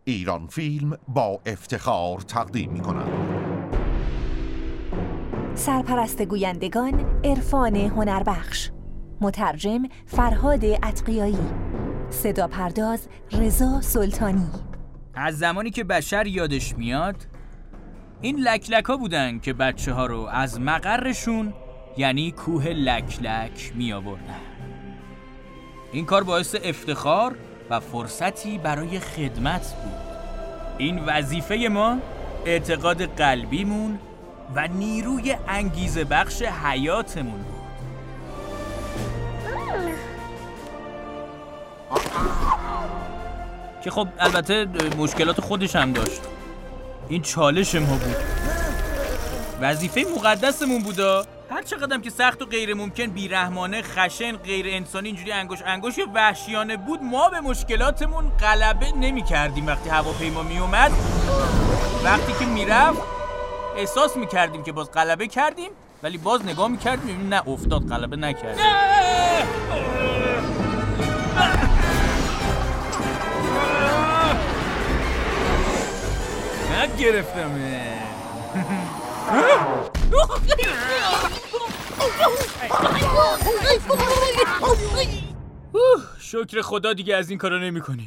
ایران فیلم با افتخار تقدیم می‌کند. سرپرست گویندگان عرفان هنربخش، مترجم فرهاد اتقیایی، صدا پرداز رضا سلطانی. از زمانی که بشر یادش میاد این لکلک‌ها بودن که بچه‌ها رو از مقرشون یعنی کوه لکلک می آوردن. این کار باعث افتخار و فرصتی برای خدمت بود. این وظیفه ما، اعتقاد قلبیمون و نیروی انگیزه بخش حیاتمون بود. که خب البته مشکلات خودش هم داشت. این چالش ما بود، وظیفه مقدسمون بودا. هر چقدر که سخت و غیر ممکن، بیرحمانه، خشن، غیر انسانی، اینجوری انگوش یا وحشیانه بود، ما به مشکلاتمون غلبه نمی کردیم. وقتی هواپیما می اومد، وقتی که میرفت، احساس می کردیم که باز غلبه کردیم، ولی باز نگاه می کردیم نه افتاد، غلبه نکردیم. گرفتمه. شکر خدا دیگه از این کارا نمی کنیم.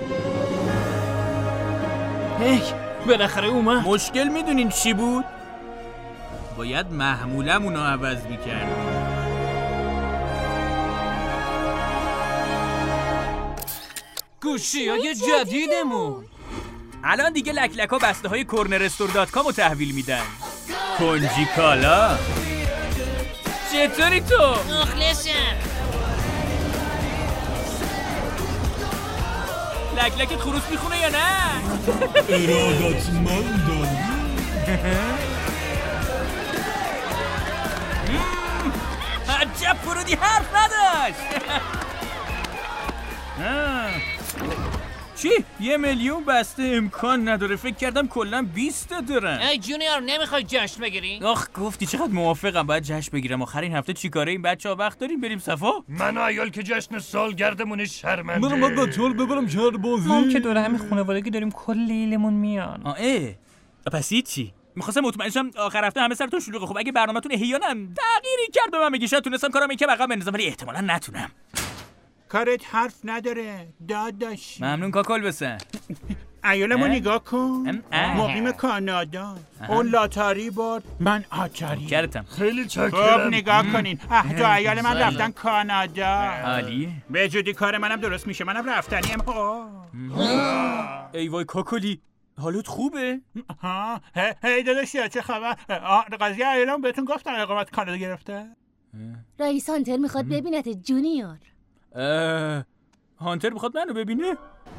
هی بالاخره اومد. مشکل میدونین چی بود؟ باید محمولمون رو عوض میکردیم. گوشی‌های جدیدمون. الان دیگه لکلک‌ها بسته‌های cornerstore.com رو تحویل میدن. کنجی کالا. چطوری تو؟ مخلصم. لکلکت خروس میخونه یا نه؟ ارادتمندم. عجب فرودی حرف نداشت. چی؟ 1 میلیون بسته امکان نداره. فکر کردم کلا 20 دارن. ای جونیور نمیخوای جشن بگیری؟ آخ گفتی چقدر موافقم، باید جشن بگیرم. آخرین هفته چی کاره این بچه‌ها؟ وقت داریم بریم صفا؟ من و عیال که جشن سالگردمون شرمنده. برم با بچه‌ها رو ببرم شهر بازی. ما که دور همین خانوادگی داریم، کل لیلمون میان. پس چی؟ می‌خواستم مطمئن شم آخر هفته همه سرتون شلوغه. خب اگه برنامه‌تون احیانا تغییری کرد به من بگی، شاید تونستم کارم این که بقا بندازم، ولی احتمالاً نتونم. کارت حرف نداره داداش. ممنون کاکل بسن. عیالمو نگاه کن، مقیم کانادا. اون لاتاری برد، من آچاری کردم. خیلی چکرم. خب نگاه کنین، دو عیال من رفتن کانادا. عالیه. به جدی کار منم درست میشه، منم رفتنیم. ای وای کاکلی، حالت خوبه؟ هی داداش چه خبر؟ قضیه عیالم بهتون گفتم اقامت کانادا گرفته. رئیس هانتر میخواد ببینت جونیور. هانتر میخواد منو ببینه؟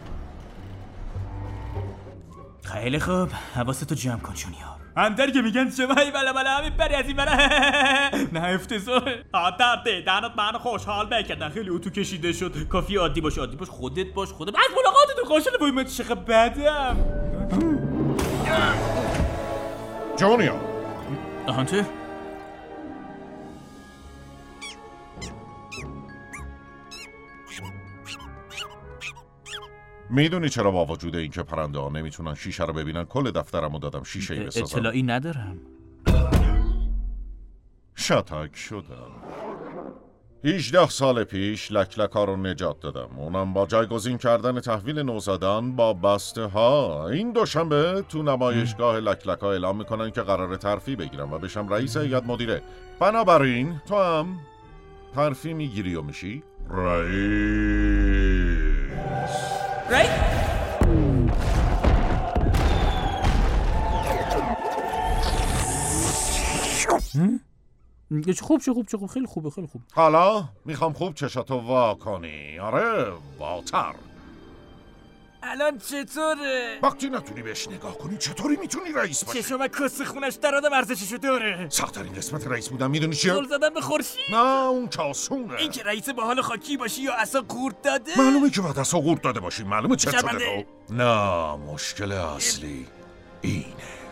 خیلی خوب، حواستو جمع کن جونیور. هانتر که میگن شما ای بلا همین بری از این برا. نه افتضاح. هانتر دیدنت منو خوشحال بکردن. خیلی اتو کشیده شد. کافی عادی باش خودت باش. از ملاقاتتون خوشحال. وای من چقدر بدم. جونیور هانتر میدونی چرا با وجود اینکه پرنده ها نمیتونن شیشه رو ببینن کل دفترمو دادم شیشه ای بسازم؟ اطلاعی ندارم. شتک شدم. 18 سال پیش لکلک‌ها رو نجات دادم، اونم با جایگزین کردن تحویل نوزادان با بسته ها. این دوشنبه تو نمایشگاه لکلک‌ها اعلام میکنن که قرار ترفیع بگیرم و بشم رئیس هیئت مدیره. بنابراین تو هم ترفیع میگیری و میشی رئیس. خوب خیلی خوبه. حالا میخوام خوب چشاتو وا کنی. آره واتر. الان چطوره؟ وقتی نتونی بهش نگاه کنی چطوری میتونی رئیس باشی؟ چشم من کاسه خونش در آدم ارزششو داره. سخت‌ترین قسمت رئیس بودن میدونی چیه؟ زل زدن به خورشید. نه اون کاسونه. این که رئیس با حال خاکی باشی یا عصا قورت داده؟ معلومه که باید عصا قورت داده باشی. معلومه چه شده شرمنده. نه مشکل اصلی اینه.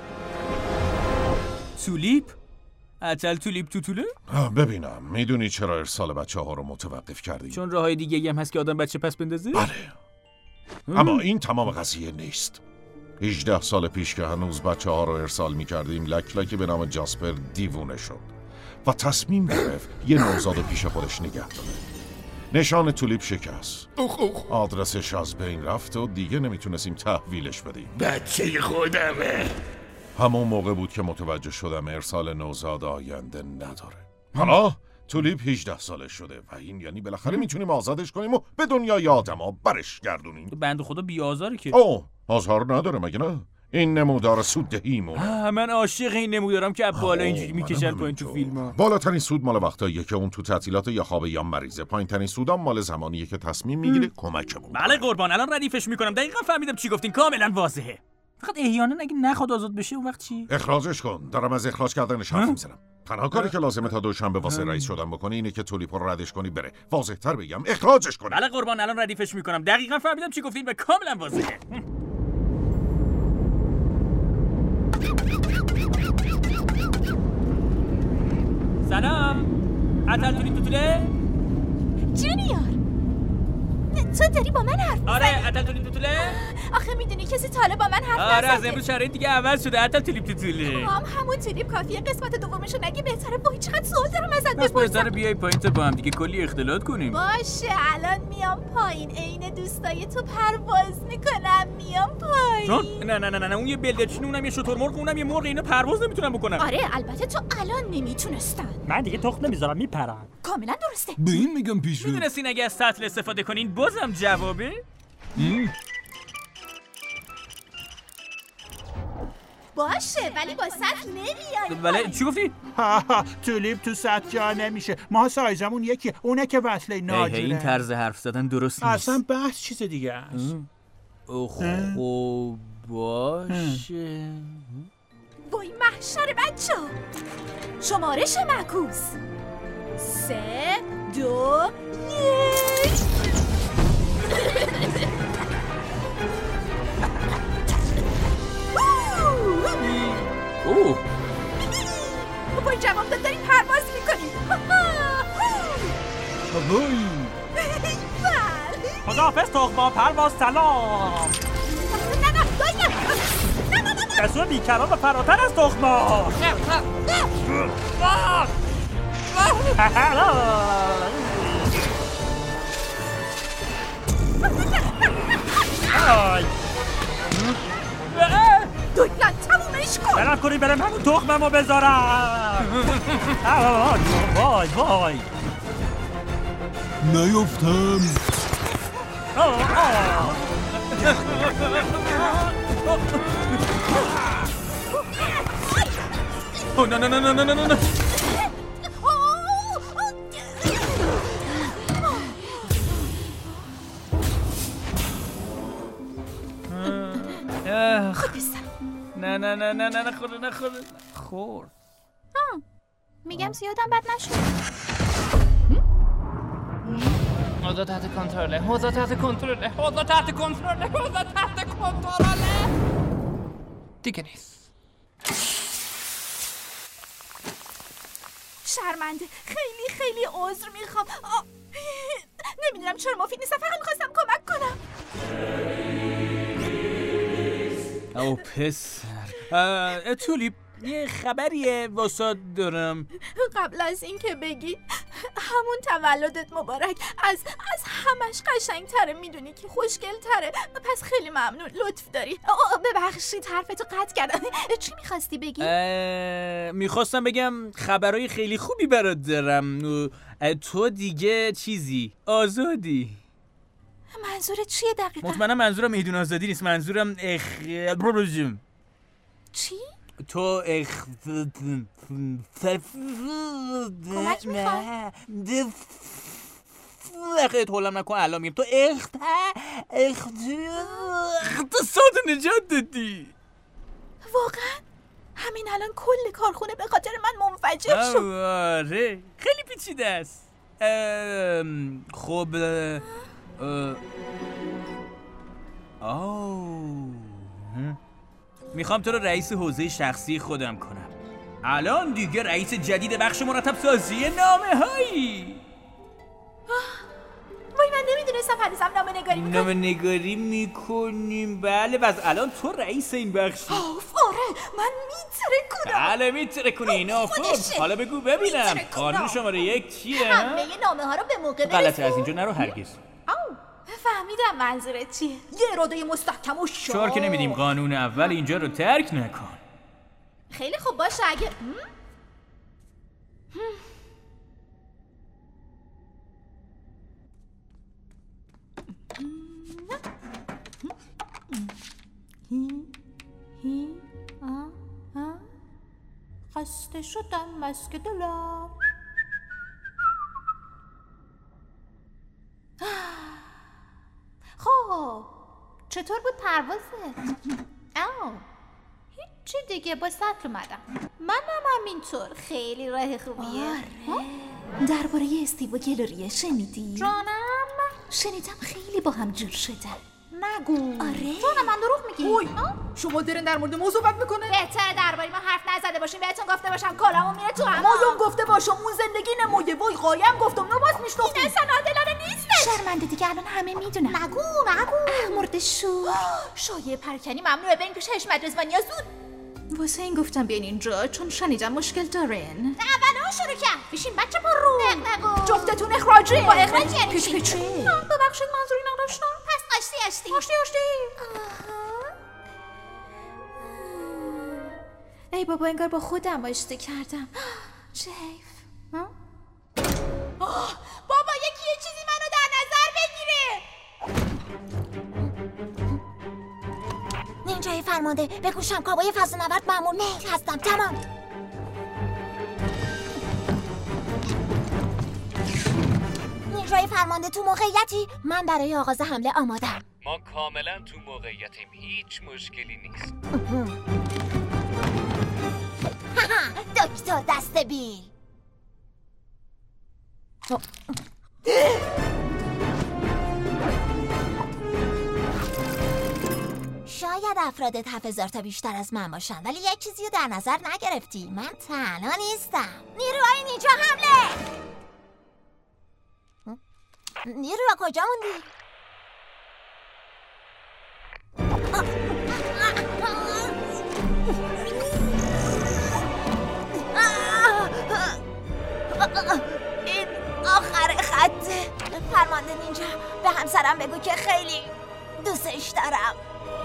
تولیپ؟ عجل تولیپ توتوله؟ ببینم میدونی چرا ارسال بچه ها رو متوقف کردی؟ چون راههای دیگه هم هست که آدم بچه پس بندازه؟ بله. اما این تمام قضیه نیست. 18 سال پیش که هنوز بچه‌ها رو ارسال می‌کردیم، لکلکی به نام جاسپر دیوونه شد و تصمیم گرفت یه نوزاد پیش خودش نگه داره. نشان تولیپ شکست. آدرسش از بین رفت و دیگه نمیتونستیم تحویلش بدیم. بچه خودمه. همون موقع بود که متوجه شدم ارسال نوزاد آینده نداره. حالا تولیپ 18 ساله شده و این یعنی بالاخره میتونیم آزادش کنیم و به دنیای آدما برش گردونیم. بنده خدا بی‌آزاره که. اوه، آزار نداره مگه نه؟ این نمودار سوددهیمونه. من عاشق این نمودارم که بالا اینجوری میکشن پایین تو فیلم‌ها. بالاترین سود مال وقتاییه که اون تو تعطیلات یا خوابه یا مریضه. پایین‌ترین سودام مال زمانیه که تصمیم میگیره کمکمون. بله قربان، الان ردیفش میکنم. دقیقاً فهمیدم چی گفتین، کاملا واضحه. فقط احیانا اگه نخواد آزاد بشه اون وقت چی؟ اخراجش کن. دارم از اخراج کردنش حرف میزنم. تنها کاری که لازمه تا دوشنبه واسه رئیس شدن بکنی اینه که تولیپ رو ردش کنی بره. واضح‌تر بگم اخراجش کنی. بله قربان، الان ردیفش میکنم. دقیقاً فهمیدم چی گفتین و کاملا واضحه. سلام. عطل توله؟ جونیور، تو داری با من حرف میزنی؟ آره، عطل توله؟ آخه میدونی کسی تا حالا با من حرف آره، از نزده. امروز شرایط دیگه عوض شده. عطل توله. همون تولیپ کافیه قسمت دومشو نگی بهتره. وای چقدر سوال دارم ازت بس بپرسم. بهتره بیای پایین تا با هم دیگه کلی اختلاط کنیم. باشه، الان میام پایین. عین دوستای تو پرواز میکنم. میام پایین. نه اون یه بلدرچین، اونم یه شترمرغ، اونم یه مرغ. اینا پرواز نمیتونن بکنن. آره البته تو الان نمیتونستن. من دیگه تخم نمیذارم میپرم. کاملا درسته. به این میگم پیش رو. میدونستین اگه از سطل استفاده کنین بازم جوابه؟ باشه ولی با سطل نمیای. بله چی گفتی؟ تولیپ تو سطل جا نمیشه. ما سایزمون یکیه. اونه که وصله ناجوره. این طرز حرف زدن درست نیست. اصلا بحث چیز دیگه است. خب باشه. وای محشر بچه. شمارش معکوس 3 2 1. اوه وای جواب داری پرواز میکنی. خداحافظ تخما، پرواز سلام. نه کسو بیکران و فراتر از تخما. دویلان تمومش کن. برم کنی برم همون تخممو بذارم. وای نیفتم. نه خورد. میگم زیادم بد نشد. اوضاع تحت کنترله. دیگه نیست. شرمنده. خیلی عذر میخوام. نمیدونم چرا مفید نیستم. فقط میخواستم کمک کنم. او پسر. تولیپ یه خبریه واسه دارم. قبل از این که بگی همون تولدت مبارک. از همش قشنگ‌تره. میدونی که خوشگل‌تره. پس خیلی ممنون. لطف داری. ببخشید حرفتو قطع کردم. چی میخواستی بگی؟ میخواستم بگم خبرای خیلی خوبی برات دارم. تو دیگه چیزی آزادی. منظورت چیه دقیقا؟ مطمئنم منظورم میدون آزادی نیست. منظورم چی؟ تو کمک میخوای؟ حولم نکن الان میگم. تو اقتصاد نجات دادی. واقعا؟ همین الان کل کارخونه به خاطر من منفجر شد. آره خیلی پیچیده است. خب میخوام تو رو رئیس حوزه شخصی خودم کنم. الان دیگه رئیس جدید بخش مرتب سازی نامه هایی. وای من نمیدونستم نمیتونستم هنوزم نامه نگاری میکنم. نامه نگاری میکنیم بله. و از الان تو رئیس این بخشی. آره من میترکونم. بله میترکونی. نافرد حالا بگو ببینم قانون شماره 1 چیه؟ همه نامه ها رو به موقع برسون. غلطه از اینجا نرو هرگز. فهمیدم منظورت چیه. یه اراده مستحکم و شعار که نمیدیم قانون اول اینجا رو ترک نکن. خیلی خوب باشه اگه خسته شدم مسک دلم. خب چطور بود پروازت؟ هیچی دیگه با سطل اومدم. منم همینطور. خیلی راه خوبیه. آره درباره استیو و گلوریه شنیدی؟ جانم شنیدم خیلی با هم جور شدن. نگو. آره جانم من دروغ میگی؟ اوی شما دارین در مورد موضوع بحث میکنه؟ بهتره درباره ما حرف نزده باشین. بهتون گفته باشم کلامو میره تو هم. مایون گفته باشم اون زندگی نمویه. وای قایم گفتم نماز میشنفتیم. این اصلا عادلانه نیستش. شرمنده دیگه الان همه میدونن. نگو مرد شور. شایعه پرکنی ممنوعه. بریم پیش حشمت رضوانیا زود. واسه این گفتم بیاین اینجا چون شنیدم مشکل دارین. اولا شروع کرد. بشین بچه پر رو. نگو. جفتتون اخراجی. با اخراج یعنی پیچ ببخشید منظوری نداشتم. پس آشتی. ای بابا انگار با خودم آشتی کردم. چه حیف. بابا یکی یه چیزی منو در نظر بگیره. نینجای فرمانده بگوشم کابای فضانورد مأمور مهر هستم. تمام. نینجای فرمانده تو موقعیتی؟ من برای آغاز حمله آمادم. ما کاملا تو موقعیتیم. هیچ مشکلی نیست. دکتر دسته‌بیل. شاید افراد 7000 تا بیشتر از من باشن ولی یک چیزی رو در نظر نگرفتی. من تنها نیستم. نیروهای نینجا حمله. نیروها کجا موندی؟ این آخر خطه. فرمانده نینجا به همسرم بگو که خیلی دوستش دارم.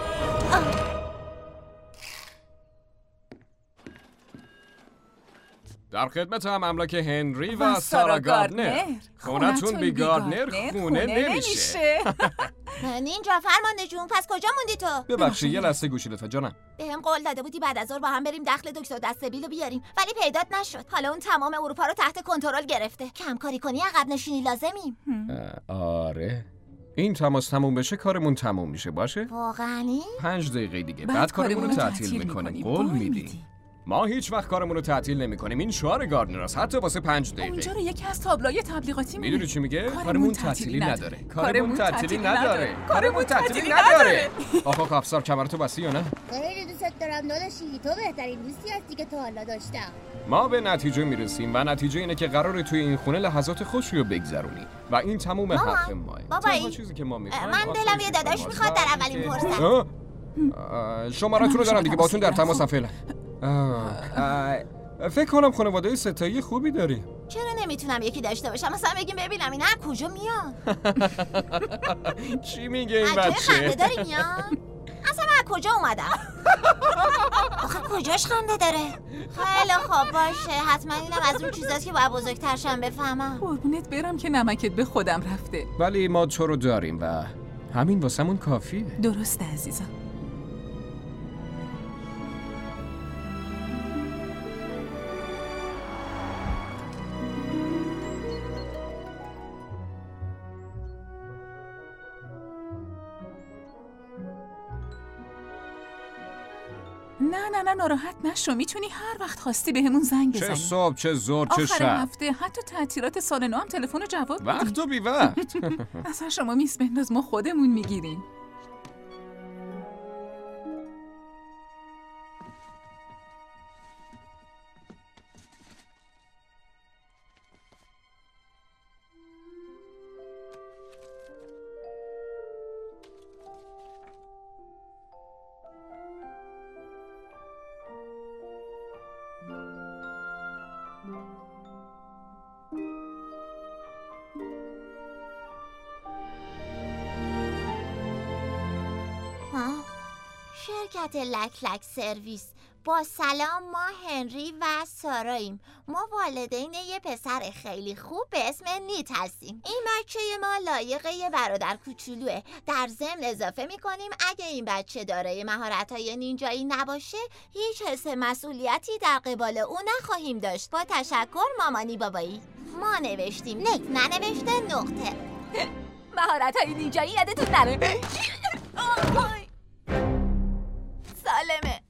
در خدمت هم املاک هنری و سارا گاردنر. خونتون بی گاردنر خونه نمیشه. نینجا فرمانده جون پس کجا موندی تو؟ ببخشید یه لحظه گوشی لطفا جانم. بهم قول داده بودی بعد از ظهر با هم بریم دخل دکتر دسته‌بیل رو بیاریم ولی پیدات نشد. حالا اون تمام اروپا رو تحت کنترل گرفته. کم کاری کنی عقب نشینی لازمیم. آره این تماس تموم بشه کارمون تموم میشه باشه؟ واقعاًی؟ 5 دقیقه دیگه بعد کارمون رو تعطیل میکنیم. قول میدیم. ما هیچ وقت کارمون رو تعطیل نمی‌کنیم. این شعار گاردنراست حتی واسه 5 دقیقه. اونجا رو یکی از تابلوهای تبلیغاتی میدونی چی میگه؟ کارمون تعطیلی نداره. کارمون تعطیلی نداره. آقا افسر کمرتو بستی یا نه؟ خیلی دوست دارم داداشی. تو بهترین دوستی هستی که تا حالا داشتم. ما به نتیجه میرسیم و نتیجه اینه که قراره توی این خونه لحظات خوشی رو بگذرونی و این تموم حق ماه. بابا چیزی که ما می‌خوایم من دلم یه داداش میخواد در اولین فرصت. شماره‌تون رو دارم دیگه باهاتون در تماسم فعلا. فکر کنم خانواده ستایی خوبی داری. چرا نمیتونم یکی داشته باشم؟ مثلا بگیم ببینم اینا کجا میان. چی میگه این بچه؟ خنده داری میان؟ اصلا من کجا اومدم؟ آخه کجاش خنده داره؟ خیلی خوب باشه حتما اینم از اون چیزاست که باید بزرگترشم بفهمم. قربونت برم که نمکت به خودم رفته. ولی ما تو رو داریم و همین واسمون کافیه. درسته عزیزم. نه ناراحت نشو. میتونی هر وقت خواستی بهمون زنگ بزنی. چه صبح چه ظهر چه شب. آخر هفته حتی تعطیلات سال نو هم تلفن رو جواب میدی. وقت و بی وقت. اصلا شما میز بنداز ما خودمون میگیریم. شرکت لک سرویس. با سلام، ما هنری و ساراییم. ما والدین یه پسر خیلی خوب به اسم نیت هستیم. این بچه ما لایق یه برادر کوچولوه. در ضمن اضافه میکنیم اگه این بچه دارای مهارت‌های نینجایی نباشه هیچ حس مسئولیتی در قبال او نخواهیم داشت. با تشکر مامانی بابایی. ما نوشتیم، نیت ننوشته نقطه. مهارت‌های نینجایی یادتون نره. سالمه.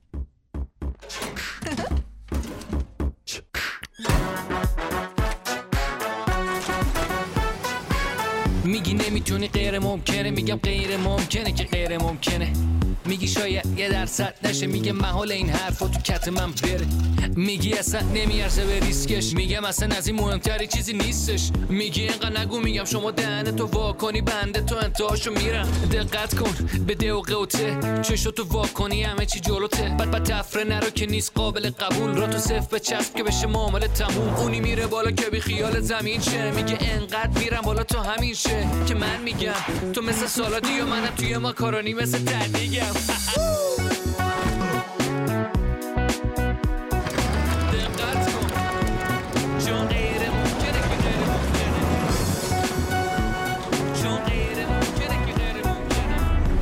میگی نمیتونی غیر ممکنه، میگم غیر ممکنه که غیر ممکنه. میگی شاید 1% نشه، میگه محال این حرفا تو کت من بره. میگی اصلا نمیارزه به ریسکش، میگم اصلا از این مهمتری چیزی نیستش. میگی اینقدر نگو، میگم شما دهنتو وا کنی بنده تو انتهاشو میرم. دقت کن به ده و قوته، چشتو وا کنی همه چی جلوته. بعد تفره نرو که نیست قابل قبول، را تو صف به چسب که بشه معامله تموم. اونی میره بالا که بی خیال زمین شه، میگه انقدر میرم بالا تو همین شه که من میگم تو مثل سالادی و منم توی ماکارونی مثل تردیگم. دقت کن چون غیر ممکنه که غیر ممکنه، چون غیر ممکنه که غیر ممکنه.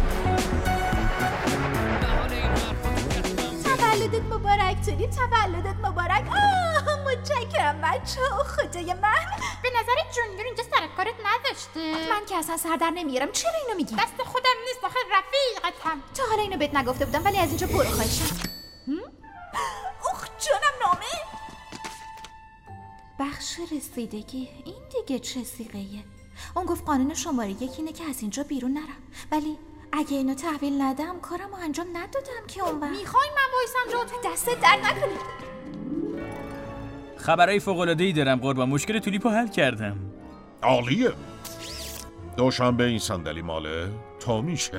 نهان این حرفا تو کتمم. تولدت مبارک تولی، تولدت مبارک. متشکرم بچه ها. خدای من به نظر جونیور اینجا سر کارت نذاشته. من که اصلا سر در نمیارم. چرا اینو میگی؟ دست خودم نیست آخه رفیقتم. تا حالا اینو بهت نگفته بودم ولی از اینجا برو خواهشم. اوخ جونم نامه. بخش رسیدگی. این دیگه چه سیغه‌ایه؟ اون گفت قانون شماره 1 اینه که از اینجا بیرون نرم، ولی اگه اینو تحویل ندم کارمو انجام ندادم که اون وقت. میخوای من وایسم جاتون؟ دست در نکنی. خبرای فوق‌العاده‌ای دارم قربان. مشکل تولیپو حل کردم. عالیه. دوشنبه این صندلی ماله تو میشه.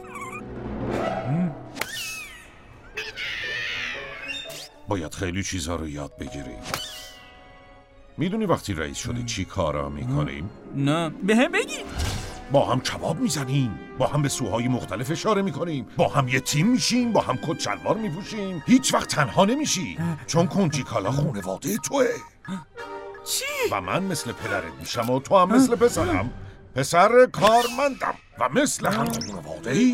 باید خیلی چیزها رو یاد بگیری. میدونی وقتی رئیس شدی چی کارا میکنیم؟ نه بهم بگی. با هم کباب میزنیم، با هم به سوهای مختلف اشاره میکنیم، با هم یه تیم میشیم، با هم کت شلوار میپوشیم. هیچ وقت تنها نمیشی چون کنجیکالا خونواده توه. چی؟ و من مثل پدرت میشم و تو هم مثل پسرم. پسر کارمندم و مثل هم خونواده‌ای.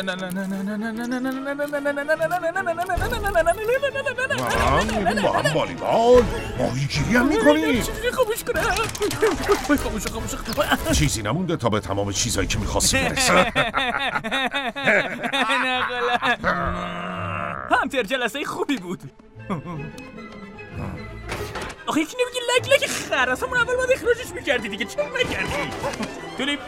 میریم با هم والیبال، ماهیگیری هم میکنیم. خاموش کنم. چیزی نمونده تا به تمام چیزایی که میخواستی برسه. همتر جلسه خوبی بود. آخه یکی نمیگی لک خر، اصلا اول باید اخراجش میکردی دیگه. چرا نکردی؟ تولیپ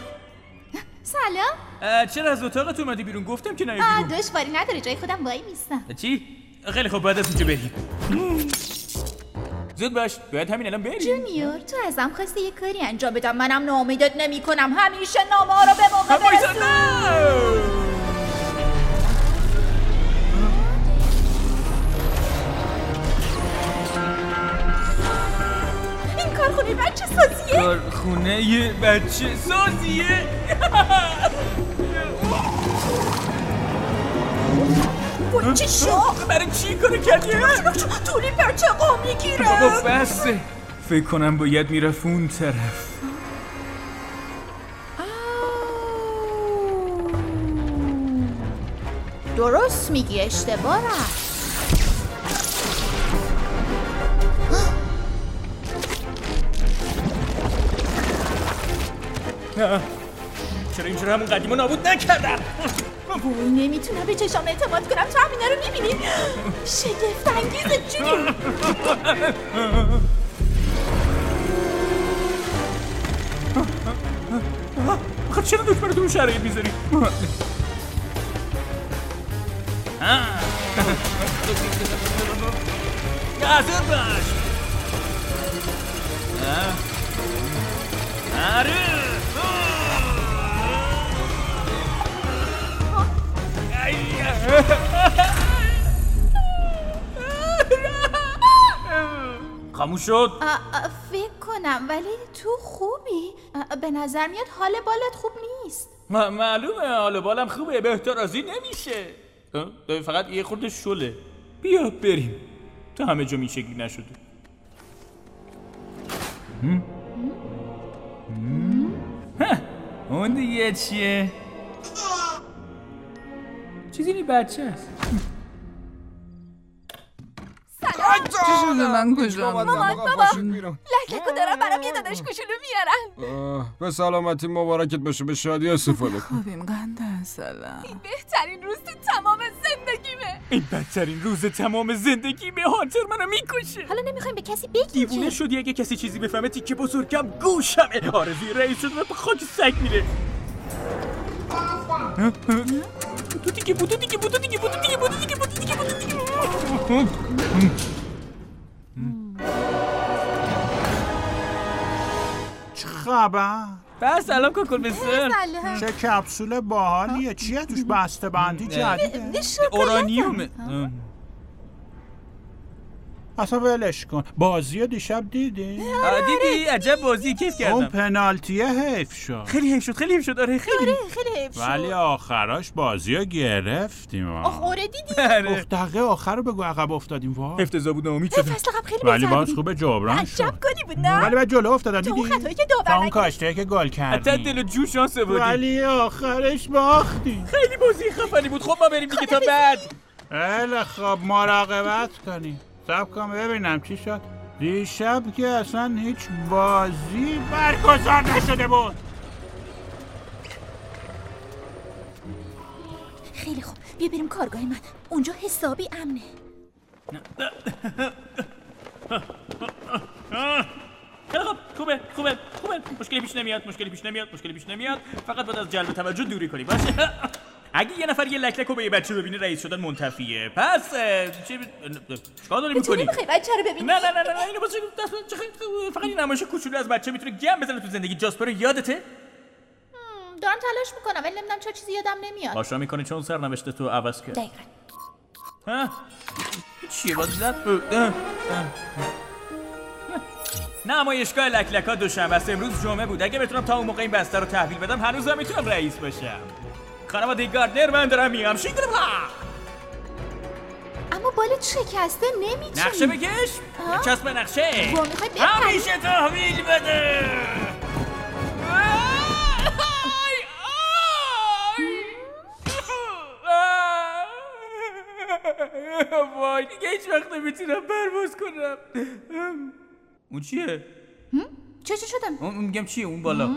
سلام. چرا از اتاقت اومدی بیرون؟ گفتم که نیا بیرون. دشواری نداره، جای خودم وای میستم. چی؟ خیلی خوب، باید از اینجا بریم. زود باش، باید همین الان بریم. جونیور تو ازم خواستی یه کاری انجام بدم، منم ناامیدت نمی کنم. همیشه نامه ها رو به موقع برسون. کارخونه بچه سازیه. کارخونه یه بچه سازیه. چی شد؟ برای چی کار کردی؟ تولی بچه قا میگیره. بابا بسه. فکر کنم باید میرفت اون طرف. درست میگی، اشتباه رفت. چرا اینجا همون قدیمو نابود نکردم؟ وای نمیتونم به چشام اعتماد کنم. تو همینا رو میبینی؟ شگفت انگیزه. جونی خب چرا دکمه تو شرایط میذاری؟ حاضر باش. آره خاموش شد. فکر کنم، ولی تو خوبی؟ به نظر میاد حال بالت خوب نیست. معلومه حال بالم خوبه، بهتر از این نمیشه. فقط یه خورده شله. بیا بریم. تو همه جا این شکلی نشده. اون دیگه چیه؟ چیزی نی بچه است. چی شده من کجا؟ مامان بابا لکلکو دارم برام یه داداش کوچولو میارن. به سلامتی مبارکت باشه، به شادی استفاده کن. خوبیم قنده سلام. این بهترین روز تو تمام زندگیمه. این بدترین روز تمام زندگیمه. هانتر منو میکشه. حالا نمیخوایم به کسی بگیم. دیوونه شدی اگه کسی چیزی بفهمه تیکه بزرگم گوشمه. آرزوی رئیس شد به خاک سگ میره. تو دیگه بود. چه خبر؟ بس سلام کاکل بسر. چه کپسول باحالیه. چیه توش؟ بسته بندی جدیده؟ اورانیومه. اصلا ولش کن. بازی دیشب دیدی؟ دیدی؟ عجب بازی کیف کردم. اون پنالتیه حیف شد. خیلی حیف شد. آره خیلی حیف شد. ولی آخراش بازی رو گرفتیم. آره دیدی؟ دقیقه آخر رو بگو عقب افتادیم. واه افتضاح بود. ناامید شدم. فصل قبل خیلی ولی باز خوبه جبران شد. عجب گلی بود نه؟ ولی بعد جلو افتادن دیدی؟ تو خطایی که داور اون کاشته که گل کردی. حتی دل و جو شانس بودی. ولی آخرش باختیم. خیلی بازی خفنی بود. خب ما بریم دیگه تا بعد. خیلی خب مراقبت کنی. صبر کن ببینم چی شد. دیشب که اصلا هیچ بازی برگزار نشده بود. خیلی خوب بیا بریم کارگاه من. اونجا حسابی امنه. خیلی خوبه. مشکلی پیش نمیاد. فقط باید از جلب توجه دوری کنی. باشه. اگه یه نفر یه لکلکو به یه بچه ببینه رئیس شدن منتفیه. پس چیکار داری میکنی؟ میخوای بچه رو ببینی؟ نه اینو باشه. فقط این نمایش کوچولو از بچه میتونه گم بزنه تو زندگی. جاسپر یادته؟ دارم تلاش میکنم ولی نمیدونم چه چیزی یادم نمیاد. آشنا میکنه چون سرنوشت تو عوض کرد. دقیقاً. چیه باز زد؟ نمایشگاه لکلکا دوشنبه است. امروز جمعه بود. اگه بتونم تا اون موقع این بسته رو تحویل بدم هنوزم میتونم رئیس باشم. خانواده گاردنر من دارم میام. اما بالت شکسته نمیتونی. نقشه بکش. چسب نقشه. همیشه تحویل بده. وای دیگه هیچ وقت نمیتونم پرواز کنم. اون چیه؟ چه شدم؟ اون میگم چیه اون بالا؟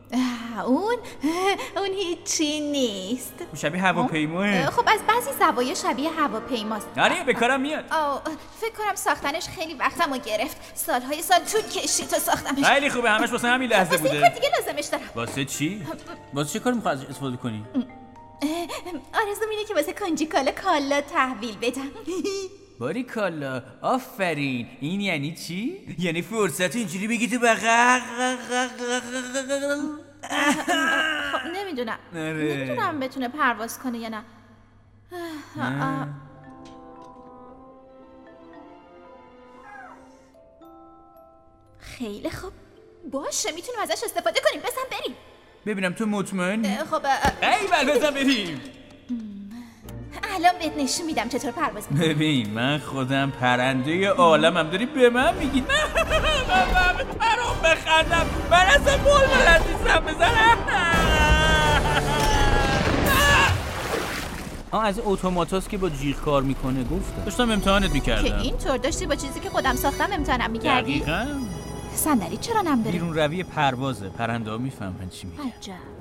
اون هیچی نیست. شبیه هواپیماه. خب از بعضی زوایای شبیه هواپیماست. آره به کارم میاد. فکر کنم ساختنش خیلی وقتمو گرفت. سالهای سال طول کشید تا ساختمش. خیلی خوبه همش واسه همین لحظه بوده. واسه کار دیگه لازمش دارم. واسه چی؟ واسه چه کار می‌خوای استفاده کنی؟ آرزوم اینه که واسه کنجی کالا تحویل بدم. باری کالا آفرین. این یعنی چی؟ یعنی فرصت اینجوری بگی تو بغل. خب نمیدونم بتونه پرواز کنه یا نه. خیلی خوب باشه میتونیم ازش استفاده کنیم. بزن بریم. ببینم تو مطمئنی؟ خب ایول بزن بریم. الان بهت نشون میدم چطور پرواز میکنم. ببین من خودم پرنده عالمم. داری به من میگی من برام بخندم. من اصلا بول بلد نیستم بزنم. از اتوماتاست که با جیغ کار میکنه گفتم. داشتم امتحانت میکردم. که اینطور داشتی با چیزی که خودم ساختم امتحانم میکردی؟ دقیقاً. صندلی چرا نم داره؟ بیرون روی پروازه. پرنده ها میفهمن چی میگه.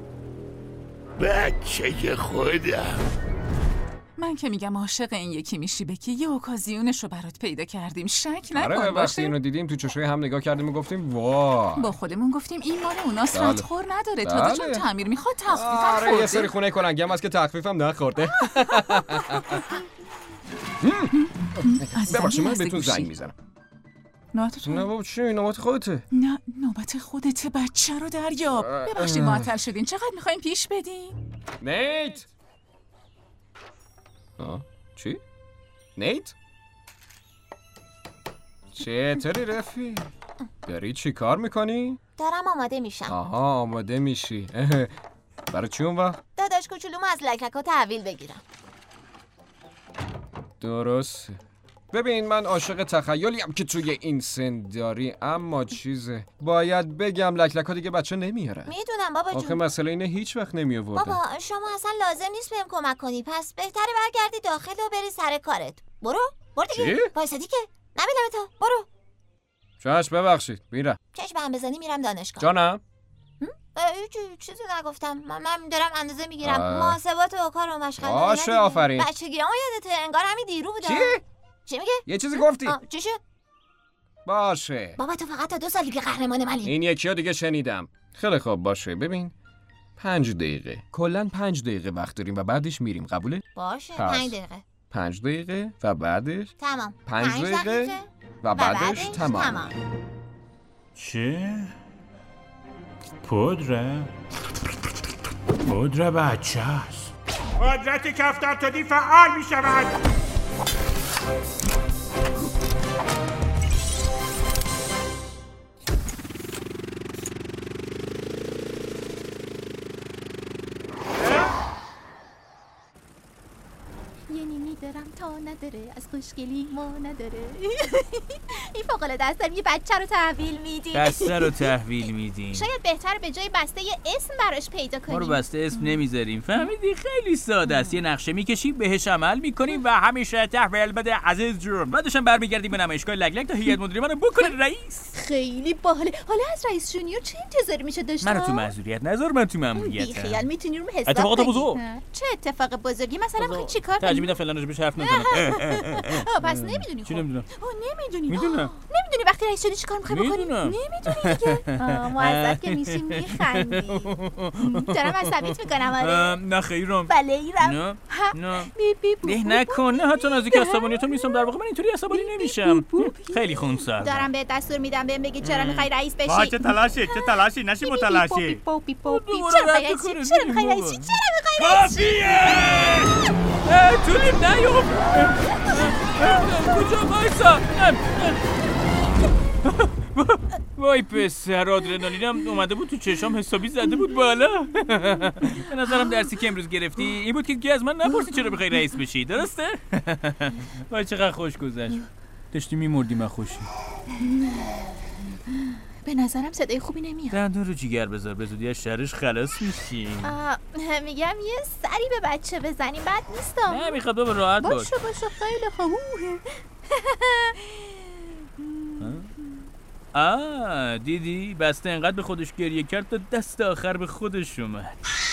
بچه خودم. من که میگم عاشق این یکی میشی بکی. یه اوکازیونش رو برات پیدا کردیم. شک نکن. آره وقتی اینو دیدیم تو چشای هم نگاه کردیم و گفتیم واه. با خودمون گفتیم این مال اوناست. ردخور نداره. تازه چون تعمیر میخواد تخفیفم خورده. آره یه سری خونه کلنگی هم هست که تخفیفم نخورده. ببخشید من بهتون زنگ میزنم. نوبت نه بابا چی؟ نوبت خودته. نه نوبت خودته. بچه رو دریاب. ببخشید معطل شدین. چقدر میخوایم پیش بدیم؟ نیت. چی؟ نیت؟ چطوری رفی؟ داری چی کار میکنی؟ دارم آماده میشم. آها آماده میشی. برای چی اون وقت؟ داداش کوچولومو از لکلکا تحویل بگیرم. درسته. ببین من عاشق تخیلیم که توی این سن داری، اما چیزه باید بگم لکلک‌ها دیگه بچه نمیارن. میدونم بابا جون. آخه مسئله اینه هیچ وقت نمیآوردن. بابا شما اصلا لازم نیست بهم کمک کنی، پس بهتره برگردی داخل و بری سر کارت. برو دیگه. چی؟ وایسادی که نبینم تو. برو. چشم ببخشید میرم. چشم هم بزنی میرم دانشگاه. جانم؟ چیزی نگفتم. من دارم اندازه میگیرم. محاسبات و کار و مشغله. باشه آفرین. بچگیامو یادته؟ انگار همین دیرو بوده. چی میگه؟ یه چیزی گفتی؟ چی شد؟ باشه. بابا تو فقط تا 2 سال دیگه قهرمان منی. این یکیو دیگه شنیدم. خیلی خوب باشه. ببین 5 دقیقه. کلاً 5 دقیقه وقت داریم و بعدش میریم. قبوله؟ باشه 5 دقیقه. 5 دقیقه و بعدش تمام. 5 دقیقه و بعدش تمام. چه؟ پودره بچه هست. قدرت کفترتادی فعال می شود. یه نیمی دارم تا نداره، از خوشگلی ما نداره. این فوق‌العاده است. یه بچه رو تحویل میدیم. بسته رو تحویل میدیم. شاید بهتر به جای بسته یه اسم براش پیدا کنیم. ما رو بسته اسم نمیذاریم. فهمیدی؟ خیلی ساده است. یه نقشه میکشیم، بهش عمل میکنیم و همیشه تحویل بده عزیز جون. بعدش هم برمیگردیم به نمایشگاه لگلگ تا هیئت مدیره منو بکنه رئیس. خیلی باحاله. حالا از رئیس جونیور چه انتظاری میشه داشت؟ منو تو معذوریت نذار، من تو ماموریتم. خیال میتونی رو حساب اتفاقات بزرگ. چه اتفاق بزرگی؟ مثلا میخوای چیکار کنی؟ ترجیح میدم فعلا راجبش حرف نزنم. پس نمیدونی. چی نمیدونم؟ نمیدونی. میدونم. نمیدونی وقتی رئیس شدی چیکار میخوای بکنی؟ نمیدونی دیگه. ما ازت که میشیم میخندی. دارم عصبیت میکنم. آره نه خیرم. بله ایرم. نه بی نکن. نه حتی نزدیک عصبانیتم نیستم. در واقع من اینطوری عصبانی نمیشم. خیلی خونسردم. دارم به دستور میدم بهم بگی چرا میخوای رئیس بشی. وای چه تلاشی نشی متلاشی. چرا میخوای رئیس شی؟ چرا میخوای رئیس شی؟ تولیپ نیوم. کجا وایسا. وای پسر، آدرنالینم اومده بود تو چشام، حسابی زده بود بالا. به نظرم درسی که امروز گرفتی این بود که از من نپرسی چرا بخوای رئیس بشی، درسته؟ وای چقدر خوش گذشت. داشتی میمردیم از خوشی. به نظرم صدای خوبی نمیاد. دندون رو جیگر بذار، به زودی از شرش خلاص میشی. میگم یه سری به بچه بزنیم بد نیستم. نه میخواد بابا راحت باش. باشه خیلی خوب. دیدی؟ بسته انقدر به خودش گریه کرد تا دست آخر به خودش اومد.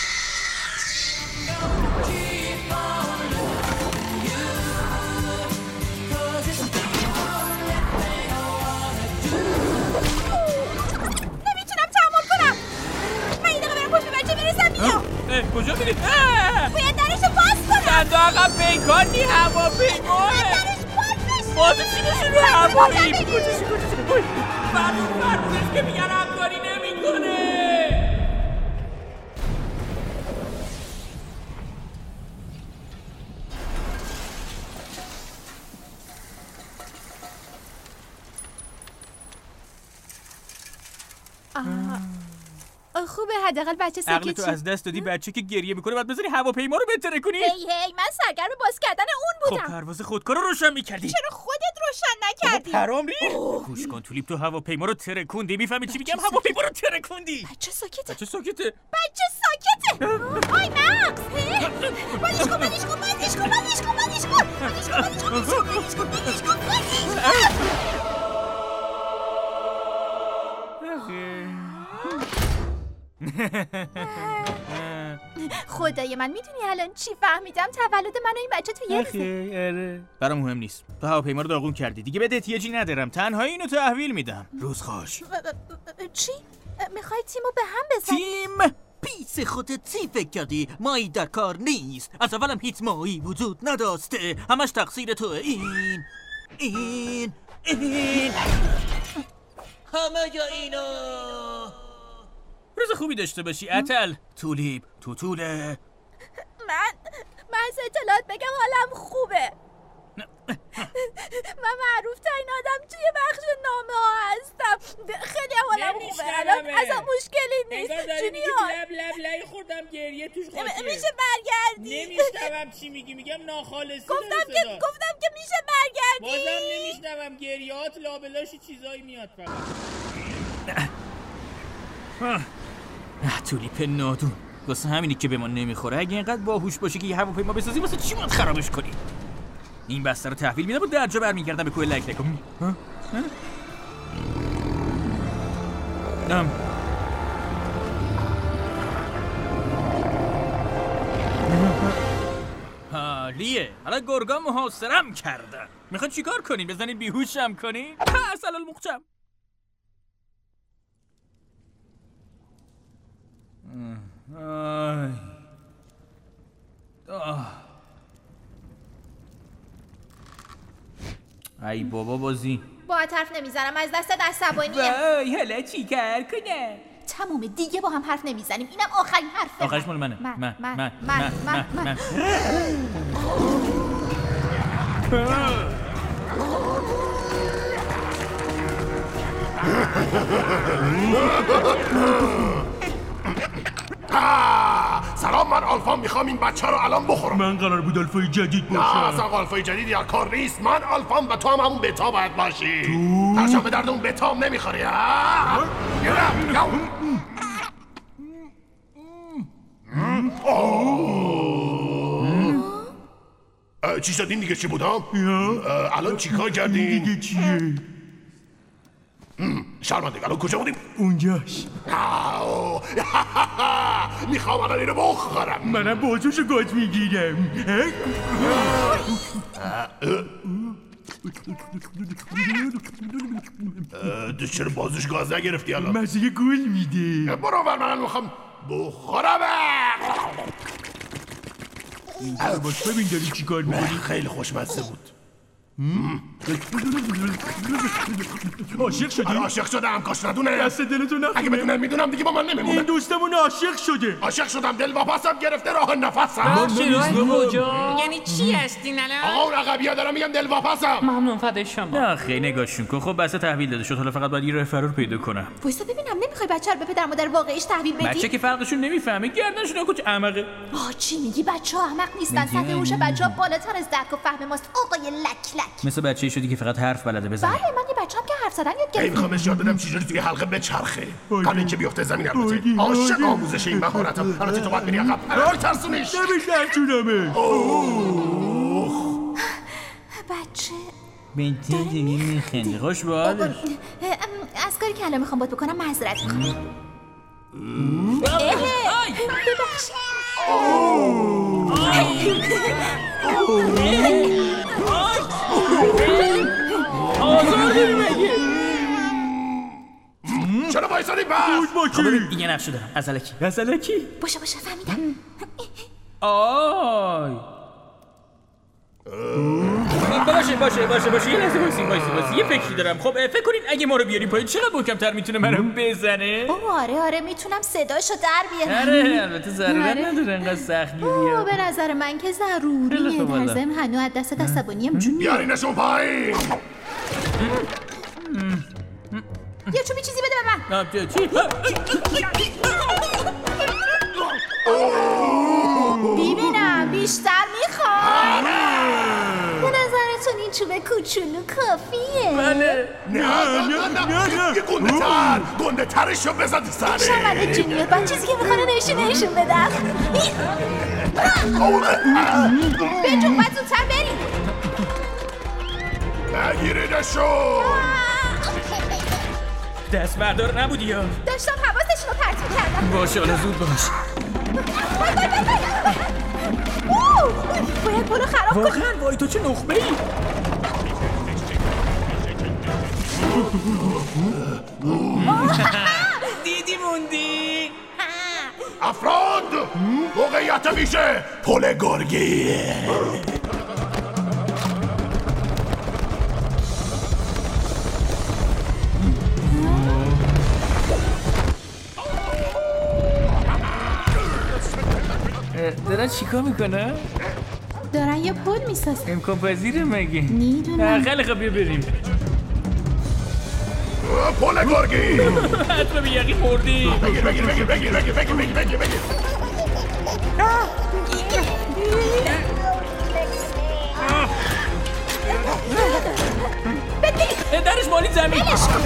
نمیتونم تحمل کنم. من این دقیقه برم پشت بچه برسم میام. کجا میری؟ باید درشو باز کنم. دنده آقا پیکانی هواپیماه. بازه چی میشه رو هوایی؟ کجاشه فرمونش که میگن همکاری نمیکنه. خوبه حداقل بچه ساکت عقل تو از دست دادی. بچه که گریه میکنه بعد بذاری هواپیما رو بهتره کنی. هی من سرگرم باز کردن اون بودم. خب پرواز خودکار رو روشن میکردی. چرا خودت روشن نکردی؟ پرام ریخت. گوش کن تولیپ، تو هواپیما رو ترکوندی. میفهمی چی میگم؟ هواپیما رو ترکوندی. بچه ساکته. بچه ساکته. آی مکس. بازش کن. خدای من، میدونی الان چی فهمیدم؟ تولد من و این بچه تو یه روزه. آره برام مهم نیست. تو هواپیما رو داغون کردی دیگه، بهت احتیاجی ندارم. تنها اینو تحویل میدم. روز خوش. چی؟ میخوای تیمو به هم بزنی؟ تیم؟ پیس خودت چی فکر کردی؟ مایی در کار نیست. از اولم هیچ مایی وجود نداشته. همش تقصیر تو. این همه یا اینا. روز خوبی داشته باشی اتل. تولیپ توله. من از اطلاعات بگم حالم خوبه. من معروف ترین آدم توی بخش نامه ها هستم. خیلی حالم خوبه الان، اصلا مشکلی نیست. جونیور لب خوردم گریه توش خاطره. میشه برگردی؟ نمیشنوم چی میگی، میگم ناخالصی. گفتم که میشه برگردی. بازم نمیشنوم، گریهات لابلاشی چیزایی میاد فقط. تولیپ نادون واسه همینی که به ما نمیخوره. اگه اینقدر باهوش باشه که یه هواپیما بسازی واسه چی باید خرابش کنی؟ این بسته رو تحویل میدم و درجا برمیگردم به کوه لکلک. حالیه. حالا گرگا محاصرم کردن. میخواد چیکار کنین؟ بزنین بیهوشم کنین؟ اصلا المخچم. ای بابا بازی با حرف نمیزنم، از دست عصبانیه. وای حالا چی کار کنه؟ تمومه دیگه با هم حرف نمیزنیم. اینم آخرین حرفه. آخرش مال منه. من سلام، من آلفا. میخوام این بچه رو الان بخورم. من قرار بود آلفای جدید باشم. نه اصلا آلفای جدید یا کار نیست. من آلفام و تو هم همون بتا باید باشی. هرچند به درد اون بتا هم نمیخوری. چی شد این دیگه؟ چی بودم؟ الان چی کار کردیم؟ دیگه چیه؟ شرمنده. الان کجا بودیم؟ اونجاش. میخوام الان اینو بخورم. منم بازوشو گاز میگیرم. چرا بازوش گاز نگرفتی الان؟ مزه گل میده. برو ور، منم میخوام بخورم. باش ببین داری چی کار میکنی. خیلی خوشمزه بود. عاشق شدی؟ عاشق شدم. کاش ندونه. دست دلتو نخونه. اگه بدونم میدونم دیگه با من نمیمونه. این دوستمون عاشق شده. عاشق شدم، دل واپسم گرفته، راه نفسم. یعنی چی هستین الان؟ آقا اون عقبی‌ها دارم میگم دل واپسم. ممنون فدای شما. نه خیلی نگاهشون کن. خب بسته تحویل داده شد، حالا فقط باید یه راه فرار پیدا کنم. وایسا ببینم، نمیخوای بچه رو به پدر مادر واقعیش تحویل بدی؟ بچه که فرقشون نمیفهمه، گردنشون نکن احمقه. چی میگی؟ بچه‌ها احمق نیستن. سطح هوش بچه‌ها بالاتر از درک و فهم ماست آقای لکلک. مثل بچه‌ای شدی که فقط حرف بلده بزنه. بله، من یه بچه‌ام که حرف زدن یاد گرفتم. میخوام یاد بدم چجوری توی حلقه بچرخه قبل اینکه بیفته زمین. البته عاشق آموزش این مهارتم. البته تو باید بری عقب. الان ترسونیش. نمیترسونمه. بچه بنتی دیگه میخنده. خوش به حالش. از کاری که الان میخوام باید بکنم معذرت میخوام. آزار داری مگه؟ چرا بایستانی پس؟ دیگه نقشه دارم. از الکی باشه فهمیدم. آی باشه یه لحظه وایسی. یه فکری دارم. خب فکر کنین اگه ما رو بیاری پایین چقدر محکم‌تر میتونه منو بزنه؟ آره میتونم صداشو در بیارم. آره البته ضرورت نداره انقدر سختگیریه. به نظر من که ضروریه. در ضمن هنوز از دست عصبانیم جون. بیارینشون پایین. یا چوبی چیزی بده به من. چی؟ ببینم بیشتر میخوام. به نظرتون این چوب کوچولو کافیه؟ بله. نه گنده ترشو بزن سره. شرمنده جونیور، من چیزی که میخوانه نشون بدم. بنجون باید زودتر بریم. نگیریدشو. دست بردار نبودی یا؟ داشتم حواسشون رو پرت میکردم. باشه حالا زود باش. باید پولو خراب کنی. واقعا وای تو چه نخبه ای. دیدی موندی. افراد موقعیت میشه پل گرگی. دارن چیکار میکنه؟ دارن یه پل میسازن. امکان پذیره مگه؟ میدونم. خیلی خب بیا بریم. پل گرگی حتما به یقی مردی. بگیر. درش مالی زمین.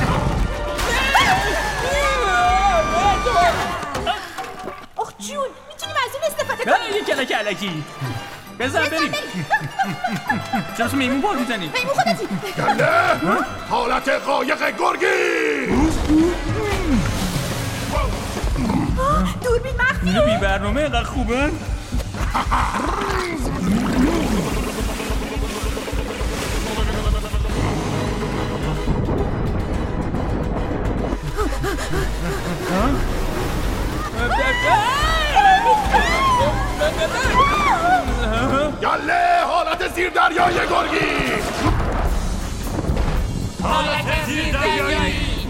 آخ جون، میتونیم از اون استفاده کنیم. یه کلک علکی. بزن بریم. چرا تو میمون بار میزنی؟ میمون خودتی. گله حالت قایق گرگی. دوربین مخفی. اینو بی برنامه اینقدر خوبه. گله حالت زیر دریای گرگی. حالت زیر دریایی.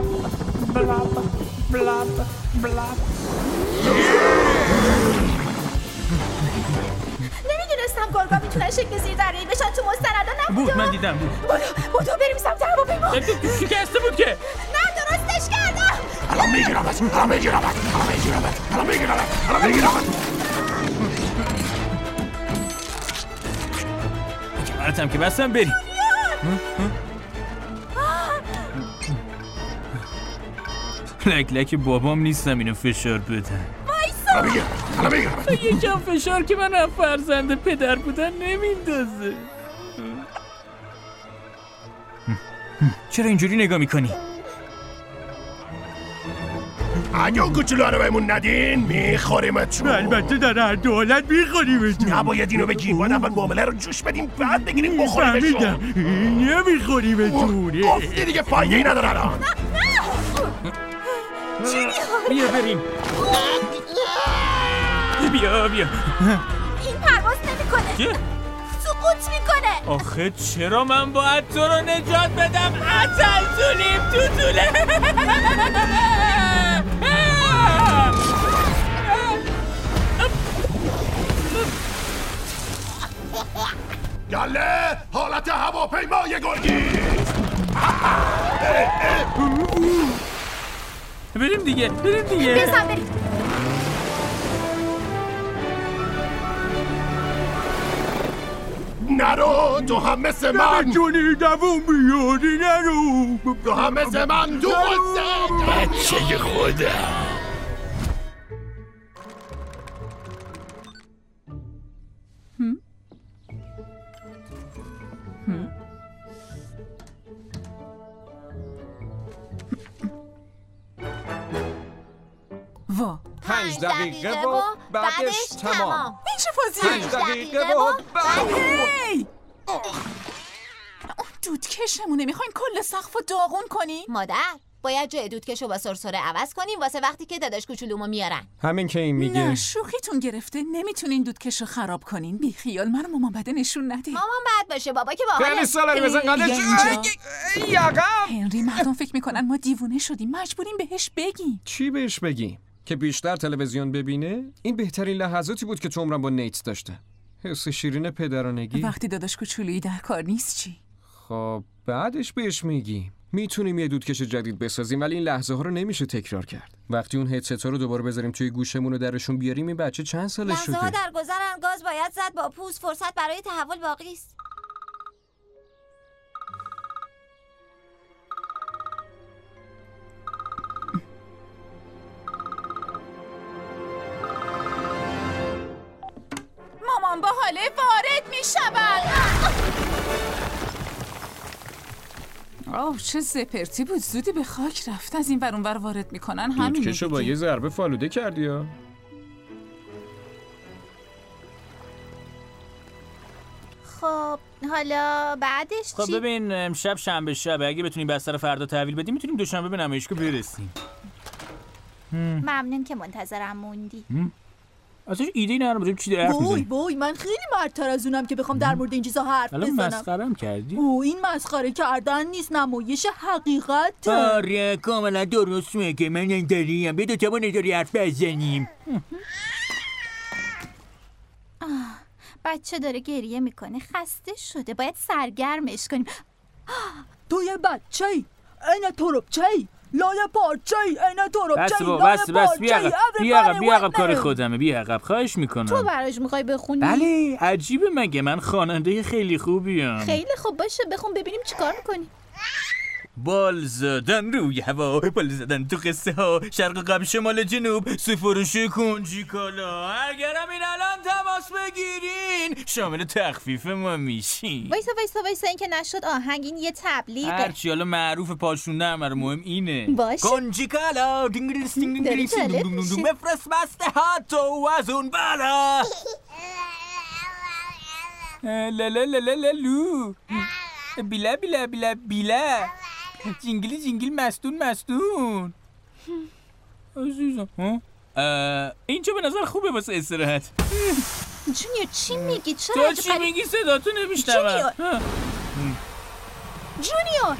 نمیدونستم گرگا میتونن شکل زیر دریایی بشن، تو مستندا نبود. بود من دیدم بود. بودو بریم سمت هواپیما. شکسته بود که. نه درستش کردم. الان میگیرمت. کمرتم که بستم بریم. لک بابام نیستم اینو فشار بدم. الان میگیرمت. یکم فشار که من هم فرزند پدر بودن نمیندازه. چرا اینجوری نگاه میکنی؟ اگه اون کوچولو رو بهمون ندین میخوریمتون. البته در هر دو حالت میخوریمتون. نباید اینو بگیم، باید اول معامله رو جوش بدیم بعد بگیریم بخوریمشون. نمیخوریمتون. گفتی دیگه فایده‌ای نداره الان. چی میخوری؟ بیا بریم. بیا این پرواز نمیکنه. سقوط میکنه. آخه چرا من باید تو رو نجات بدم؟ عسل زولیم تو زوله. گله حالت هواپیمای گرگی. بریم دیگه. بزن بریم. نرو تو هم مثل من. نمیتونی دوون بیاری نرو. تو هم مثل من تو خودت. بچه خودم. وا 5 دقیقه و بعدش تمام. این چه فازیه؟ 5 دقیقه و هی! دودکشمونه میخواین کل سقفو داغون کنین؟ مادر باید جای دودکشو با سرسره عوض کنیم واسه وقتی که داداش کوچولومو میارن. همین که این میگه. نه شوخیتون گرفته، نمیتونین دودکشو خراب کنین. بی خیال منو مامان بده نشون نده. مامان بعد باشه بابا که باحاله. خیلی سالاری بزن قدش. یقم هنری مردم فکر میکنن ما دیوونه شدیم، مجبوریم بهش بگیم. چی بهش بگیم؟ که بیشتر تلویزیون ببینه؟ این بهترین لحظاتی بود که تو عمرم با نیت داشته. حس شیرین پدرانگی. وقتی داداش کوچولویی در کار نیست چی؟ خب بعدش بهش میگی میتونیم یه دودکش جدید بسازیم ولی این لحظه ها رو نمیشه تکرار کرد. وقتی اون هدست ها رو دوباره بذاریم توی گوشمون و درشون بیاریم این بچه چند سالش شده؟ لحظه ها در گذرن، گاز باید زد با پوست، فرصت برای تحول باقی است. مامان با حاله وارد میشود. آه چه زپرتی بود، زودی به خاک رفت. از این ور اون ور وارد میکنن همین. دودکشو با یه ضربه فالوده کردی ها. خب حالا بعدش خب چی؟ ببین امشب شنبه شبه، اگه بتونیم بستر فردا تحویل بدیم میتونیم دوشنبه به نمایشگاه برسیم. ممنون که منتظرم موندی. اصلا ایده ندارم بریم چی حرف میزنیم. وای من خیلی مردتر از اونم که بخوام در مورد این چیزا حرف الان بزنم. مسخره‌ام کردی؟ این مسخره کردن نیست، نمایش حقیقت. آره کاملا درست میگه، من نظریم. بیا دوتا با نظری حرف بزنیم. بچه داره گریه میکنه، خسته شده، باید سرگرمش کنیم. تو یه بچه‌ای، این تربچه‌ای، لایه پارچه‌ای، این تربچه‌ای، بس بیا عقب کار خودمه، بیا عقب خواهش میکنم. تو براش میخوای بخونی؟ بله، عجیبه مگه، من خواننده خیلی خوبیم. خیلی خوب، باشه بخون ببینیم چیکار میکنی. بال زدن روی هوا، بال زدن تو قصه ها، شرق غرب شمال جنوب، سفارش کنجی کالا. اگرم این الان تماس بگیرین شامل تخفیف ما میشین. وایسا این که نشد آهنگ، این یه تبلیغه. هرچی حالا معروف پاشونده همه مهم اینه. باشه کنجی کالا مفرس بسته ها تو از اون بالا. لالالالالالو بیلا جنگلی مستون عزیزم. اینجا به نظر خوبه واسه استراحت. جونیور چی میگی؟ چرا تو چی میگی؟ صداتو نمیشنوم. جونیور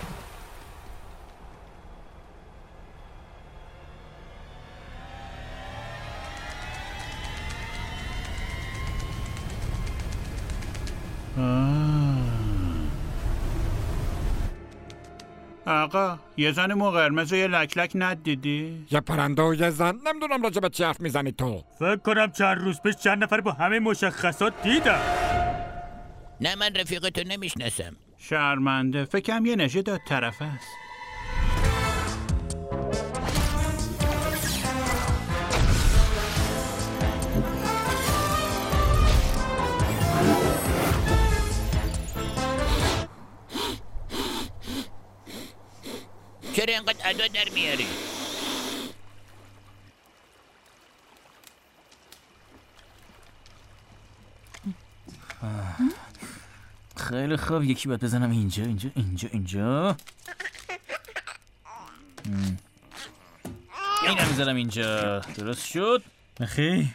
آقا یه زن مو قرمز و یه لکلک ندیدی؟ یه پرنده و یه زن؟ نمیدونم راجع به چی حرف میزنی تو. فکر کنم چند روز پیش چند نفر با همه مشخصات دیدم. نه من رفیقتو نمیشناسم. شرمنده، فکرم یه نژه داد طرف است. چرا اینقدر ادا در میاری؟ خیلی خوب، یکی باید بزنم اینجا. اینم میذارم اینجا. درست شد؟ نخی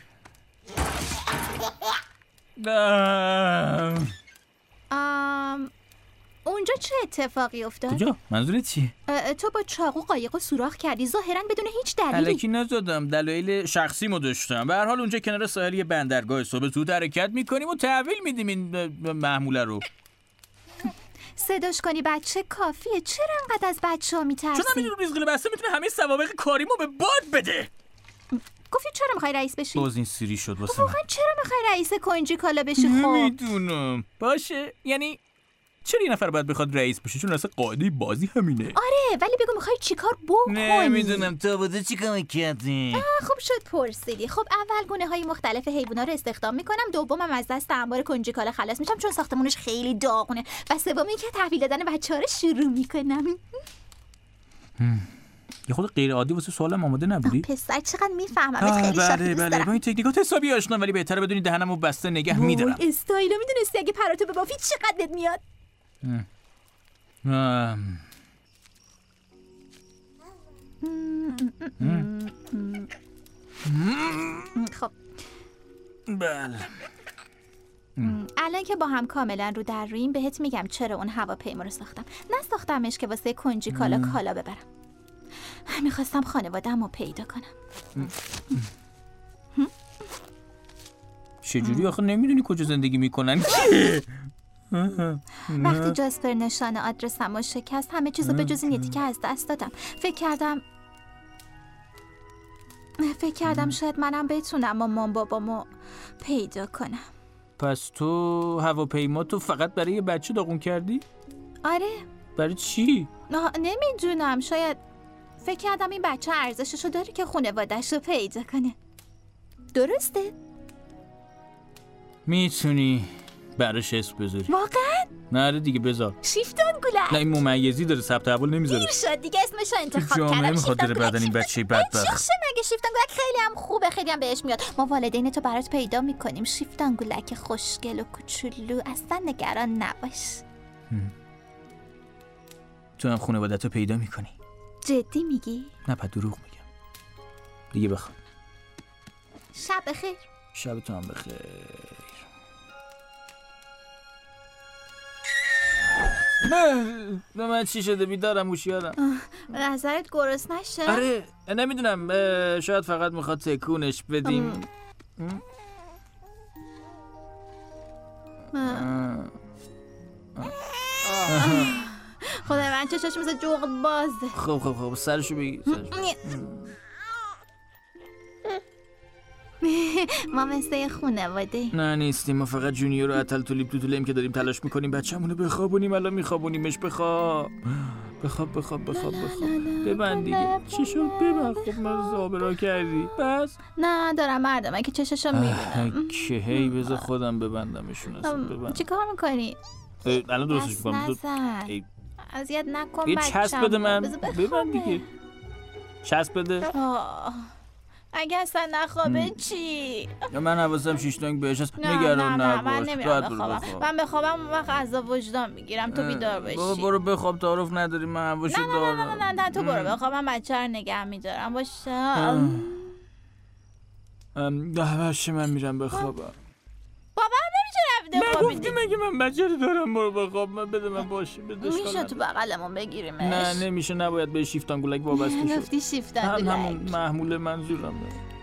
اونجا چه اتفاقی افتاد؟ کجا؟ منظورت چیه؟ تو با چاقو قایقو سوراخ کردی ظاهرا بدون هیچ دلیلی. الکی نزدم، دلایل شخصیمو داشتم. به هر حال اونجا کنار ساحل یه بندرگاه، صبح زود حرکت میکنیم و تحویل میدیم این محموله رو. صداش کنی بچه کافیه. چرا انقدر از بچه‌ها میترسی؟ چون همین ریزگل بسته میتونه همه سوابق کاریمو به باد بده. گفتی چرا میخوای رئیس بشی؟ باز این سیری شد واسه من. واقعا چرا میخوای رئیس کنجی کالا بشی؟ خب نمیدونم. باشه، یعنی چرا یه نفر باید بخواد رئیس بشه؟ چون اصلا قاعده بازی همینه. آره، ولی بگو میخوای چیکار بکنی؟ نمیدونم. تو بوده چیکار کردی؟ خوب شد پرسیدی. خب اول گونه‌های مختلف حیونا رو استخدام میکنم، دومم از دست انبار کنجی کالا خلاص میشم چون ساختمونش خیلی داغونه، و سومی که تحویل دادن بچه‌ها رو شروع میکنم. یه خود غیر عادی واسه سوالم آماده نبودی؟ پسر چقدر میفهمم. خیلی بله با این تکنیکات حسابی آشنام، ولی بهتره بدونی دهنمو بسته نگه میدارم. استایلو میدونستی اگه پراتو ببافی چقدر بهت میاد؟ خب بله. الان که با هم کاملا رو در رویم بهت میگم چرا اون هواپیما رو ساختم. نساختمش که واسه کنجی کالا ببرم. میخواستم خانواده‌ام رو پیدا کنم. چجوری آخه نمیدونی کجا زندگی میکنن؟ وقتی جاسپر نشان آدرسم رو شکست همه چیزو به جز این یه تیکه از دست دادم. فکر کردم شاید منم بتونم مامان بابامو پیدا کنم. پس تو هواپیما تو فقط برای یه بچه داغون کردی؟ آره. برای چی؟ نمیدونم، شاید فکر کردم این بچه ارزششو داره که خانواده‌اش رو پیدا کنه. درسته؟ میتونی براش اسم بذاری. واقعا؟ نه دیگه بذار. شیفتان گولک. نه این ممیزی داره، ثبت احوال نمیذاره. دیر شد دیگه اسمشو انتخاب کردم. جامعه میخواد داره بعدن این بچه بدبخت. مگه شیفتان گولک خیلی هم خوبه، خیلی هم بهش میاد. ما والدین تو برات پیدا میکنیم. شیفتان گولک خوشگل و کوچولو، اصلا نگران نباش. تو هم خانواده‌تو پیدا میکنی؟ جدی میگی؟ نه پس دروغ میگم. دیگه بخوام. شب بخیر. شبتون هم بخیر. به من چی شده؟ بیدارم هوشیارم. نظرت گرسنه نشه؟ آره نمیدونم، شاید فقط میخواد تکونش بدیم. خدای من چشاش مثل جغد بازه. خب سرشو بگیر. ما مثل خانواده. نه نیستیم، ما فقط جونیور و اتل تولیپ توتولیم که داریم تلاش میکنیم بچه‌مونو بخوابونیم. الان میخوابونیمش. بخواب. ببند دیگه. چی شد؟ ببند. خب من زابرا کردی. بس نه دارم مردم که چشاشو میبینم. که هی بذار خودم ببندمشون. ببند. چی کار میکنی؟ الان درستش میکنم. اذیت نکن یه بچه‌م. چسب بده من. ببند دیگه. چسب بده. اگه اصلا نخوابه چی؟ من حواسم شیشتانگ بهش هست. نگران نه من نباش. نمیرم بخوابم. من بخوابم اون وقت عذاب وجدان میگیرم. تو بیدار بشی. برو بخواب، تعارف نداری. من حواسو دارم. نه تو برو بخواب. من بچه رو نگه میدارم. باشه. باشه من میرم بخوابم. بابا نمیشه رفته خوابیدی. گفتی مگه من بچه رو دارم. برو بخواب. من بده من باشه. میشه تو بغلمون بگیریمش؟ نه نمیشه. نباید به شیفتانگولک وابسته شد. گفتی شیفتانگولک. همون محمول منظورم.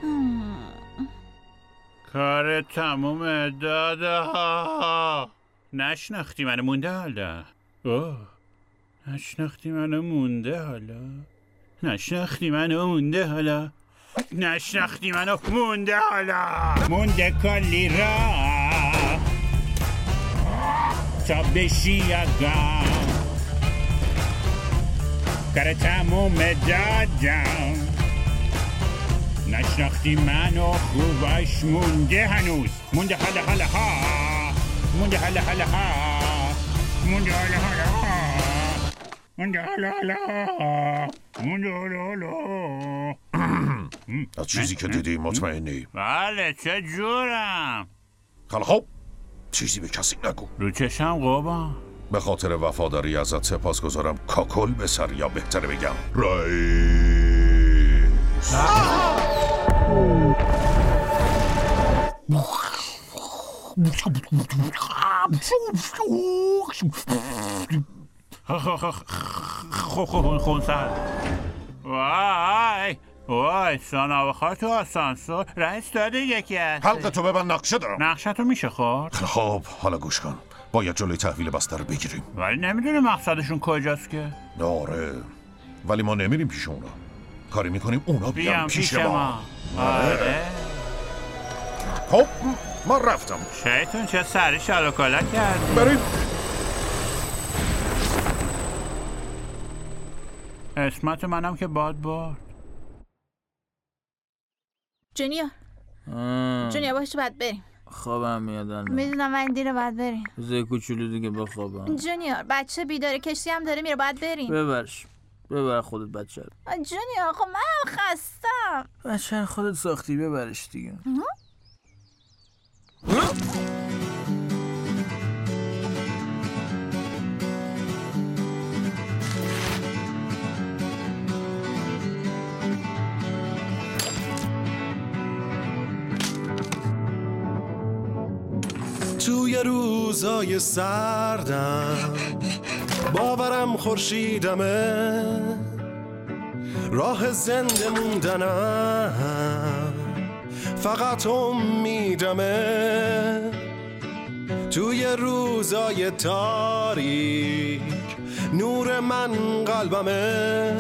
کار تمومه دادا. نشناختی منو مونده حالا. نشناختی منو مونده حالا. مونده کلی را تا بشی آگاه. کار تمومه دادم. نشناختی منو خوبش مونده هنوز. مونده حالا از چیزی که دیدی مطمئنی؟ بله چه جورم. خب چیزی به کسی نگو. رو چشم قربان. به خاطر وفاداری ازت سپاسگزارم. کاکل به سر، یا بهتره بگم رئیس. خونسر. وای ساناوخار تو آسانسور. رئیس داده یکی هست. حلقه تو ببند، نقشه دارم. نقشه تو میشه خورد؟ خب حالا گوش کن. باید جلوی تحویل بسته رو بگیریم. ولی نمیدونه مقصدشون کجاست که. آره ولی ما نمیریم پیش اونا. کاری میکنیم اونا بیان پیش ما. آره. خب ما رفتم. شیطون چه سری شالوکالا کردی. بریم. اسمت منم که باد برد. جونیور باشه باید بریم. خوابم میاد الان. میدونم من دیره باید بریم. زی کوچولو دیگه بخوابم. جونیور بچه بیداره، کشتی هم داره میره، باید بریم. ببر خودت بچه رو. جونیور خب من خستم. بچه رو خودت ساختی، ببرش دیگه. توی روزای سردم باورم خورشیدمه، راه زنده موندنم فقط امیدمه. توی روزای تاریک نور من قلبمه،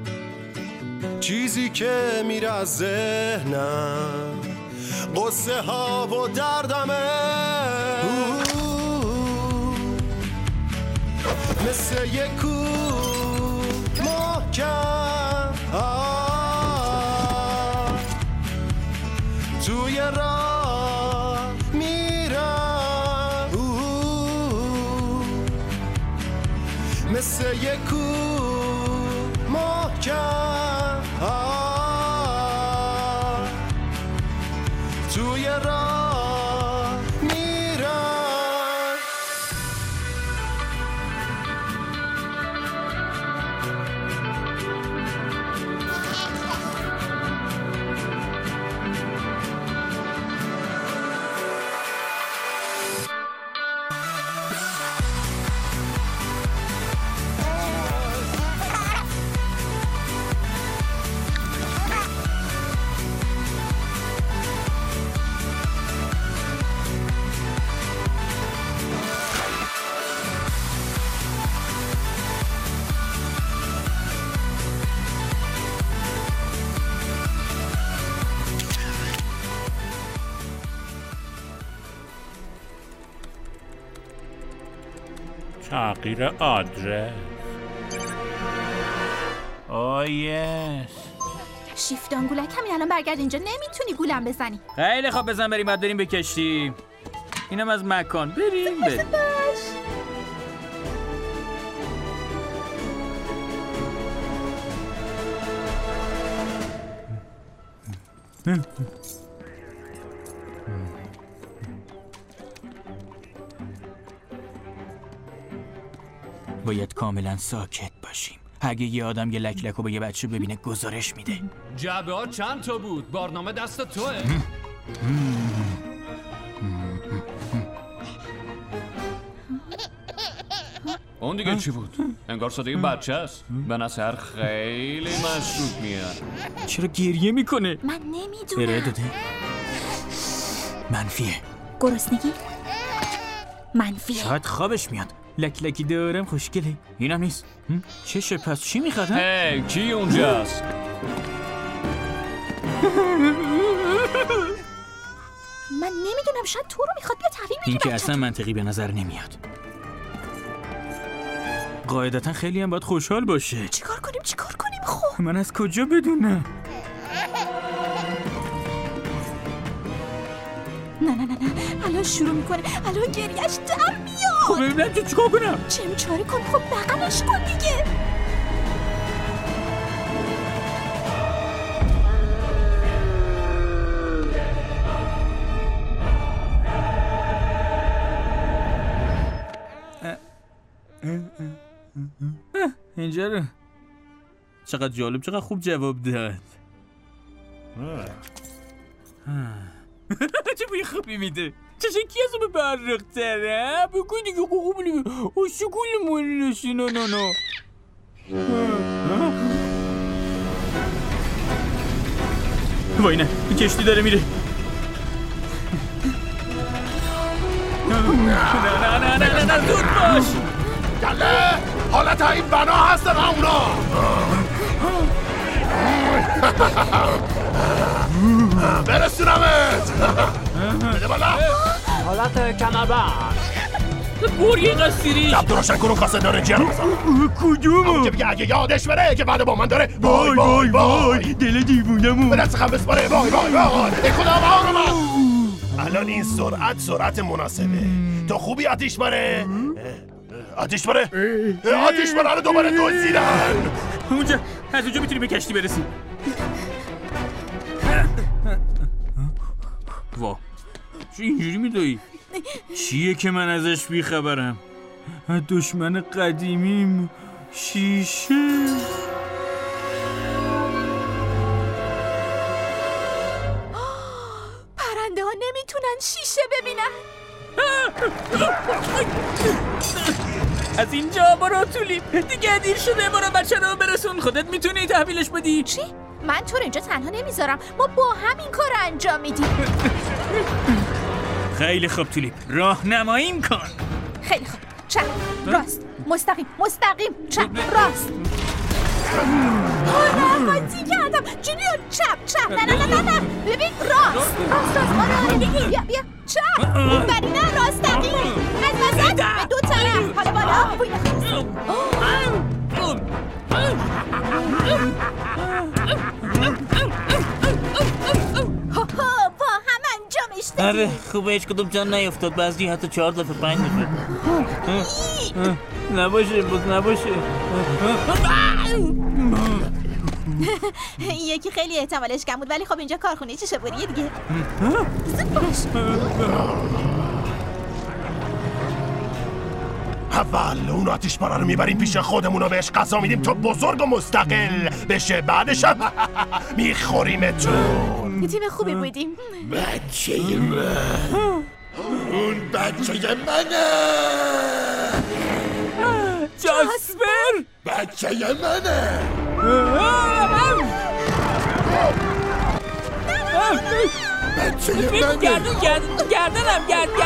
چیزی که میره از ذهنم قصه ها و دردمه. مثل یک کوه محکم توی راه میرم، مثل یک کوه محکم توی راه میرم. تغییر آدرس. یس. شیفت آنگولک همین الان برگرد اینجا، نمیتونی گولم بزنی. خیلی خوب بزن بریم، بعد بریم به کشتی. اینم از مکان، بریم بریم. باید کاملا ساکت باشیم. اگه یه آدم یه لکلکو به یه بچه ببینه گزارش میده. جعبه ها چند تا بود؟ بارنامه دست توه. اون دیگه چی بود؟ انگار صدای بچه است. به نظر خیلی مشروب میاد. چرا گریه میکنه؟ من نمیدونم. ارائه داده. منفیه. گرسنگی؟ منفیه. شاید خوابش میاد. لکلکی دارم خوشگله. اینم نیست. چشه پس چی میخواد؟ هی کی اونجاست؟ من نمیدونم، شاید تو رو میخواد بیا تحویل بگیره. این که اصلا منطقی به نظر نمیاد. قاعدتا خیلی هم باید خوشحال باشه. چیکار کنیم خب؟ من از کجا بدونم؟ نه الان شروع میکنه، الان گریهش در میاد. خب ببینم تو چیکار کنم؟ چاره کن، خب بغلش کن دیگه. اینجا رو چقدر جالب، چقدر خوب جواب داد. چه بوی خوبی میده. چه شکی از اون برق تره بگو دیگه خوب دیگه. او شکول مولشی. نه وای نه، این کشتی داره میره. نه زود باش. گله حالت این بنا هست اونا. برسونمت. بده بالا. حالت کنبر. بوری قصیری. شب دراشن کنون کاسه داره جر بزن. کدومو؟ اون که بگه اگه یادش بره که بعد با من داره. وای دل دیوونمون. به دست خم بسپاره. وای ای خدا بارو من. الان این سرعت مناسبه. تو خوبی آتیش بره؟ آتیش بره رو دوباره دزدیدن. اونجا از اونجا میتونی به کشتی برسی. وا چی اینجوری میدوی؟ چیه که من ازش بیخبرم؟ دشمن قدیمیم شیشه. پرنده ها نمیتونن شیشه ببینن. از اینجا برو تولی، دیگه دیر شده. برو بچه رو برسون. خودت میتونی تحویلش بدی. چی؟ من تو رو اینجا تنها نمیذارم، ما با هم این کار رو انجام میدیم. خیلی خوب تولیپ، راهنماییم کن. خیلی خوب، چپ راست مستقیم چپ راست. قاطی کردم. جونیور چپ نه ببین راست بیا چپ ولی نه راستقیم. از وسط به دو طرف. حالا بالا بوی با هم انجامش دادیم. آره خوبه هیچ کدوم جان نیفتاد. بعضی حتی 4 دفعه 5 دفعه. نباشه یکی خیلی احتمالش کم بود، ولی خب اینجا کارخونه چه شبوریه دیگه. زود باش. اول اون آتیش پاره رو میبریم پیش خودمون و بهش غذا میدیم تا بزرگ و مستقل بشه. بعدش هم میخوریمتون. تیم خوبی بودیم. بچه من، اون بچه منه. جاسپر بچه منه. بچه منه. گردنم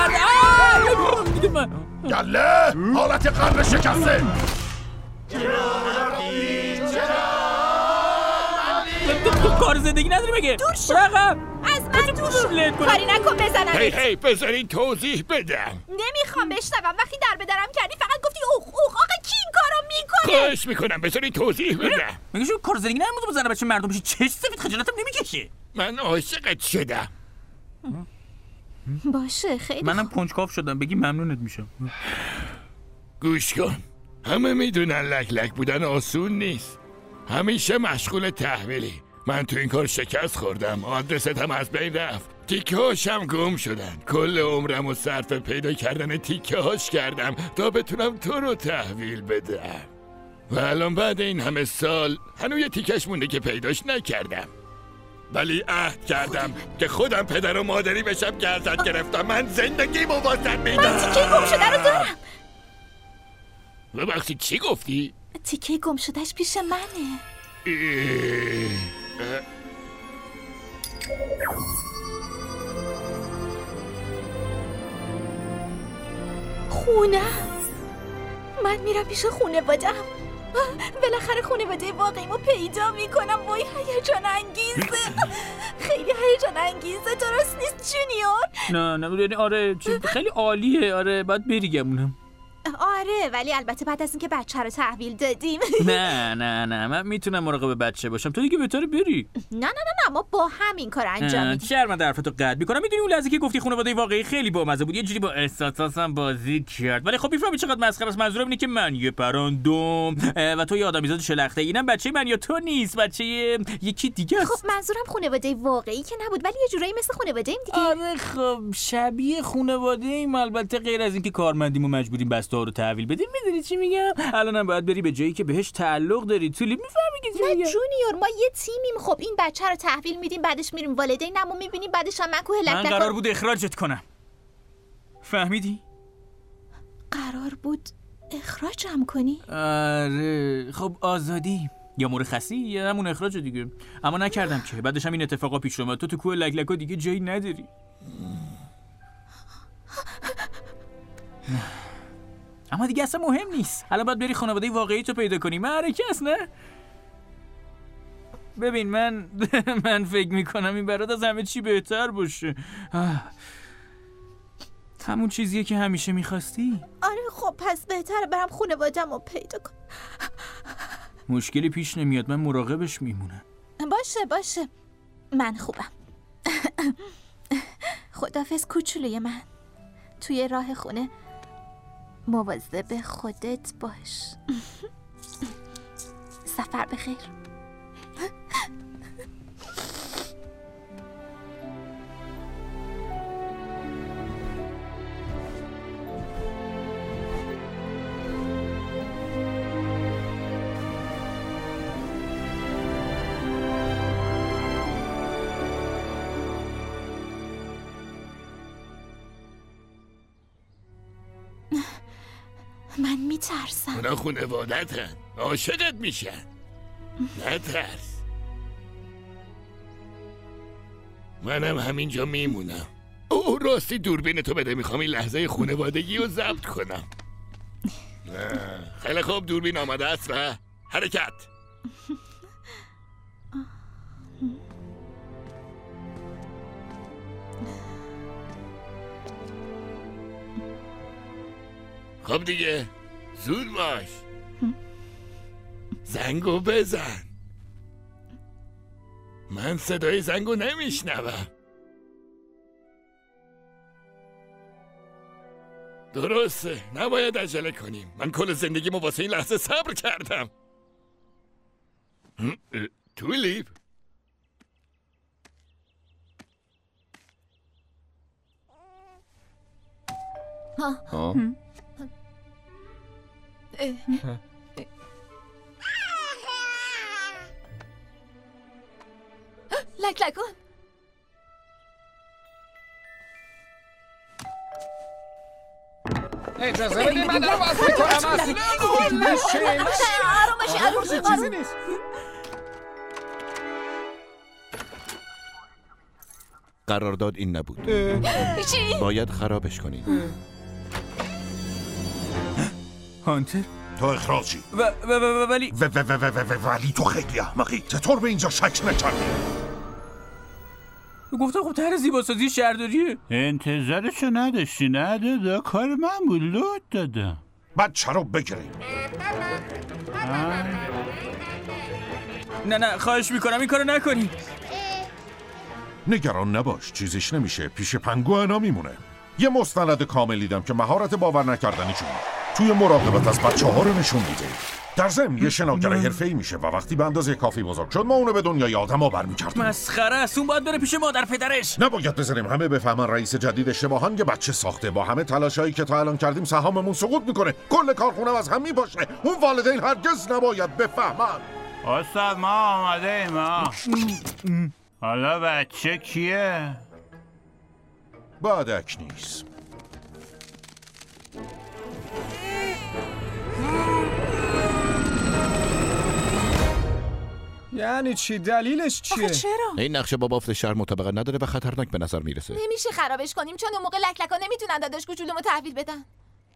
گله حالت قلب شکسته. تو کار زندگی نداری مگه؟ دور شو. رقم از من توش کاری نکن بزنم. هی بذارین توضیح بدم. نمیخوام بشنوم. وقتی در به درم کردی فقط گفتی اوخ آقا کی این کارو میکنه؟ خواهش میکنم بذارین توضیح بدم. میگه شو کار زندگی نمی‌مونه بزنه بچه مردم بشه چش سفید خجالتم نمیکشه. من عاشقت شدم. باشه خیلی منم کنجکاو شدم بگی ممنونت میشم. گوش کن. همه میدونن لک بودن آسون نیست. همیشه مشغول تحویلی. من تو این کار شکست خوردم. آدرستم از بین رفت. تیکه هاشم گم شدن. کل عمرم و صرف پیدا کردن تیکه هاش کردم تا بتونم تو رو تحویل بدم. و الان بعد این همه سال هنوز یه تیکش مونده که پیداش نکردم. ولی عهد کردم که خودم پدر و مادری بشم که ازت گرفتم. من زندگی واسط میدم. من تیکه گم شده رو دارم. ببخشید چی گفتی؟ تیکه گم شدهش پیش منه. خونه من میرم پیش خونوادم. بالاخره خونواده واقعیمو پیدا میکنم. وای هیجان انگیزه. خیلی هیجان انگیزه. درست نیست جونیور؟ نه آره خیلی عالیه. آره باید بری گمونم. آره ولی البته بعد از اینکه بچه رو تحویل دادیم. نه من میتونم مراقب بچه باشم. تو دیگه بهتره بری. نه ما با هم این کار انجام میدیم. چرا من حرفتو قطع میکنم. میدونی اون لحظه که گفتی خانواده واقعی خیلی بامزه بود. یه جوری با احساساتم بازی کرد. ولی خب میفهمی چقدر مسخره است. منظورم اینه که من یه پراندوم و تو یه آدمیزاد شلخته. اینم بچه من یا تو نیست. بچه یکی دیگه است. خب منظورم خانواده واقعی که نبود ولی یه جورایی مثل خانواده ایم دیگه. آره خب شبیه خانواده ایم. البته غیر از اینکه کارمندیمو مجبوریم بسته رو تحویل بدیم. میدونی چی میگم؟ الانم باید بری به جایی که بهش تعلق داری. تولی میفهمی چی میگم؟ نه جونیور ما یه تیمیم. خب این بچه رو تحویل میدیم بعدش میریم والدینمو میبینیم بعدش هم من کوه لک من قرار بود اخراجت کنم. فهمیدی؟ قرار بود اخراجم کنی؟ آره خب آزادی یا مرخصی یا همون اخراج دیگه. اما نکردم که. بعدش هم این اتفاقا پیش اومد. تو کوه لکلکا دیگه جایی نداری. اما دیگه اصلا مهم نیست. الان باید بری خانواده واقعی تو پیدا کنی. معرکه است نه؟ ببین من فکر میکنم این برات از همه چی بهتر باشه. همون چیزیه که همیشه میخواستی. آره خب پس بهتره برم خانواده‌مو رو پیدا کنم. مشکلی پیش نمیاد. من مراقبش میمونم. باشه من خوبم. خداحافظ کوچولوی من. توی راه خونه مواظب خودت باش. سفر بخیر. من میترسم. اونا خونوادتن. عاشقت میشن. نترس. منم همینجا میمونم. او راستی دوربین تو بده. میخوام این لحظه خونوادگی رو ضبط کنم. خیلی خوب دوربین آماده است و حرکت. خب دیگه زود باش. زنگو بزن. من صدای زنگو نمیشنوم. درسته نباید عجله کنیم. من کل زندگیمو واسه این لحظه صبر کردم. تولیپ لکلکون اجازه بدید من دارم باز میکنم. اصلا چیزی نیست. قرارداد این نبود. چی؟ باید خرابش کنی. هانتر تو اخراجی. ولی تو خیلی احمقی. چطور به اینجا شک نکردی؟ گفتم خب طرح زیباسازی شهرداریه. انتظارشو نداشتی؟ نه دادا، کار من بود، لود دادم. بچه رو بگیریم. نه خواهش میکنم این کارو نکنی. نگران نباش، چیزیش نمیشه. پیش پنگوانا میمونه. یه مستند کامل دیدم که مهارت باور نکردنیشون توی مراقبت از بچه‌ها رو نشون میده. در ضمن یه شناگر حرفه‌ای میشه و وقتی به اندازه کافی بزرگ شد ما اونو به دنیای آدم‌ها برمی‌گردیم. مسخره است، اون باید بره پیش مادر پدرش. نباید بذاریم همه بفهمن رئیس جدید اشتباهاً یه بچه ساخته. با همه تلاشایی که تا الان کردیم سهاممون سقوط میکنه. کل کارخونه از هم میپاشه. اون والدین هرگز نباید بفهمن. استاد ما آماده ایم. حالا بچه کیه؟ بادک نیست. یعنی چی؟ دلیلش چیه؟ چرا؟ این نقشه با بافت شهر مطابقت نداره و خطرناک به نظر میرسه. نمیشه خرابش کنیم چون اون موقع لکلکا نمیتونن داداش کوچولومو تحویل بدن.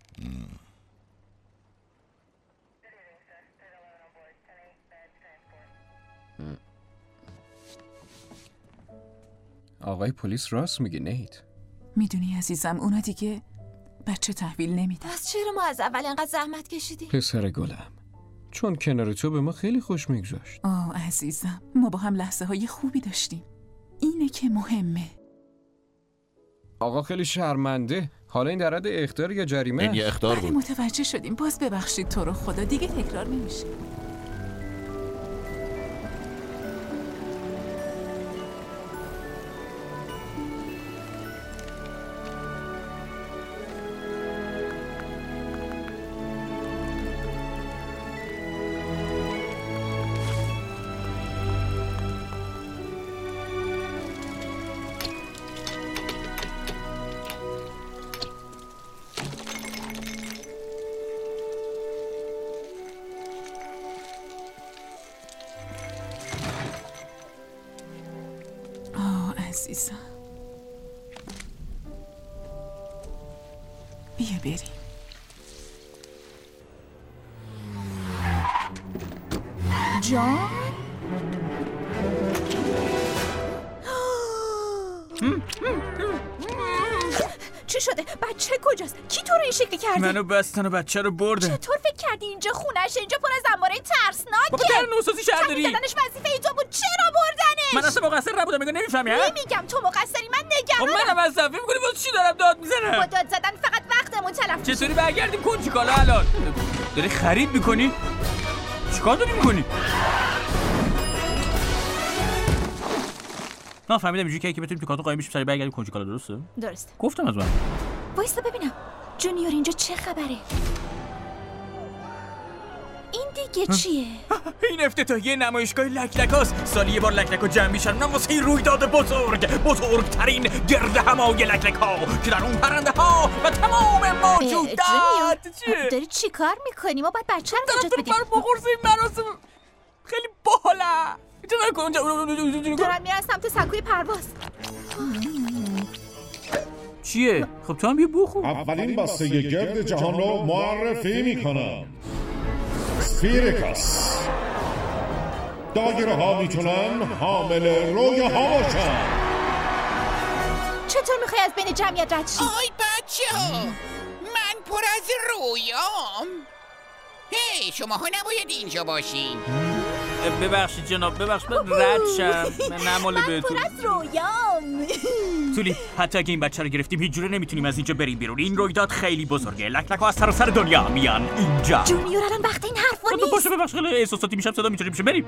آقای پلیس راست میگه نیت. میدونی عزیزم اونا دیگه بچه تحویل نمیدن. پس چرا ما از اول انقدر زحمت کشیدیم؟ پسر گلم، چون کنار تو به ما خیلی خوش میگذاشت. عزیزم ما با هم لحظه های خوبی داشتیم. اینه که مهمه. آقا خیلی شرمنده. حالا این در حد اخطار یا جریمه؟ این یه اخطار بود. متوجه شدیم. باز ببخشید تو رو خدا، دیگه تکرار نمیشه. عزیزم بیا بریم. جان؟ چی شده؟ بچه کجاست؟ کی تو رو این شکلی کرده؟ منو بستن و بچه رو بردن. چطور فکر کردی اینجا خونشه؟ اینجا پر از انبارای ترسناکه. بابا در نوسازی شهرداری. تحویل دادنش وظیفه تو بود، چرا بردنش؟ من اصلا مقصر نبودم. میگم نمیفهمی؟ نمیگم تو مقصری، من نگرانم. منم از دفعه میگونی واسه چی دارم داد میزنم؟ با داد زدن فقط وقتمون تلف. چطوری برگردیم کنچیکالا الان؟ داری خرید میکنی؟ چیکار داری میکنی؟ نه فهمیدم اینجوری که بتونیم پیکاتو قایم بشیم سری برگردیم کنچیکالا. درسته؟ درسته. گفتم از من. وایستا ببینم جونیور اینجا چه خبره؟ این دیگه چیه؟ این افتتاحیه نمایشگاه لکلکاست. سالی یه بار لکلکا جمع میشن اونم واسه این رویداد بزرگترین گرد همای لکلک‌ها که در اون پرنده ها و تمام موجودات. چیه؟ داری چی کار میکنی؟ ما باید بچه رو نجات بدیم. بخورس این مراسم خیلی باحاله. دارم میرن سمت سکوی پرواز. چیه؟ خب تو هم بیا بخور. اولین بسته گرد جهان رو معرفی میکنم. سفیرکاس. دایره ها میتونن حامل رویه ها باشن. چطور میخوای از بین جمعیت رد شی؟ آی بچه ها، من پر از رویام. هی شماها نباید اینجا باشین. ببخشید جناب، ببخشید رد شم. من نماله بهتون. من پر از رویام. تولی حتی اگه این بچه رو گرفتیم هیچ جوره نمیتونیم از اینجا بریم بیرون. این رویداد خیلی بزرگه. لکلک‌ها از سراسر دنیا میان اینجا. جونیور الان وقت این حرفا نیست. باشه ببخش خیلی احساساتی میشم، صدا میتونیم بریم.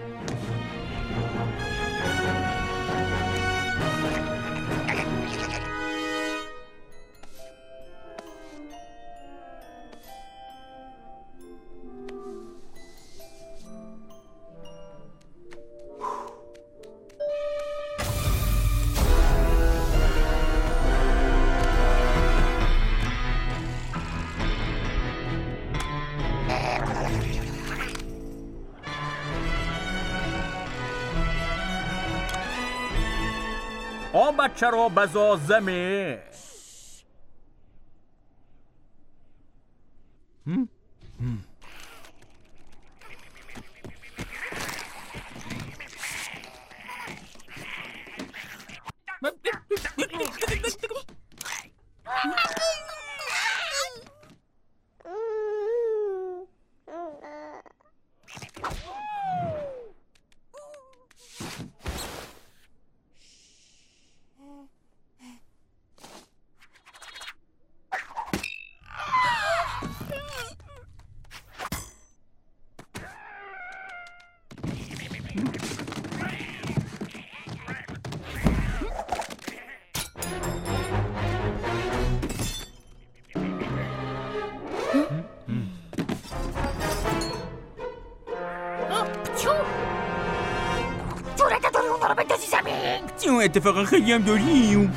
آن بچه رو بزازمه. اتفاقا خیلی هم داریم.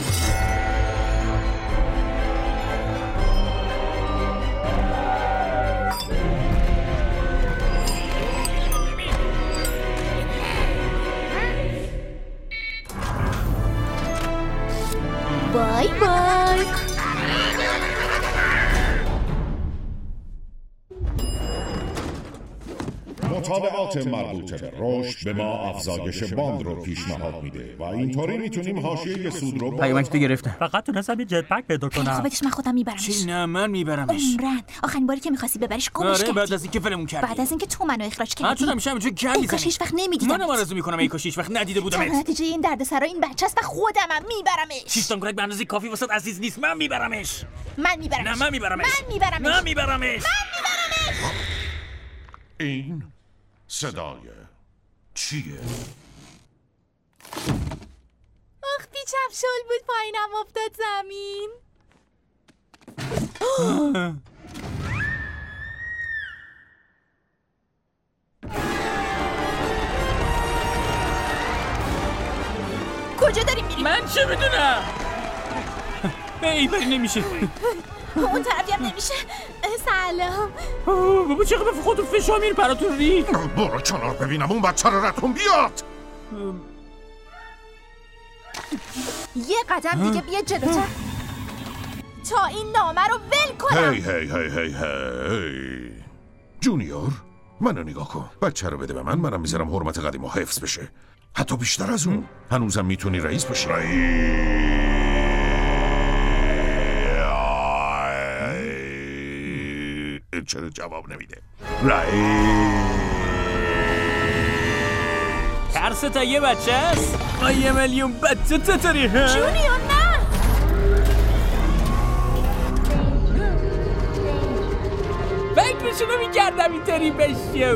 بای بای. مطالبات مربوطه به رشد به ما افزایش باند رو پیشنهاد میده و اینطوری میتونیم حاشیه سود رو پیامک تو گرفتم. فقط تونستم یه جت پک پیدا کنم. خودش من خودم میبرمش. چی؟ نه من میبرمش. عمرن آخرین باری که می‌خواستی ببریش گمش کردی. بعد از اینکه ولمون کردی. بعد از اینکه تو منو اخراج کردی. چون همیشه همینجوری گم میزنی. کاش هیچ وقت نمیدیدم. منم آرزو میکنم ای کاش هیچ وقت ندیده بودمت. نتیجه این دردسرا این بچه‌ست و خودمم میبرمش. چیستانگورک به اندازه کافی واسط عزیز نیست. من میبرمش. من میبرمش. نه من میبرمش. من میبرمش. من میبرمش. این صدای چیه؟ آخ بیچم شل بود پایینم افتاد زمین. کجا داری میری؟ من چه بدونم؟ ای بری نمیشه. اون طرفی هم نمیشه. سلام. بابا چقدر به خودتون فشار میری براتون ری. برو کنار ببینم اون بچه رو رتون بیاد. یه قدم دیگه بیا جلوتر تا این نامه رو ول کنم. هی جونیور منو نگاه کن. بچه رو بده به منم میذارم حرمت قدیم و حفظ بشه. حتی بیشتر از اون هنوزم میتونی رئیس بشی. چرا جواب نمیده؟ ترس تا یه بچه است؟ ما 1 میلیون بچه تطوری هم؟ جونیور نه. فکرشونو میکردم اینطوری بشه.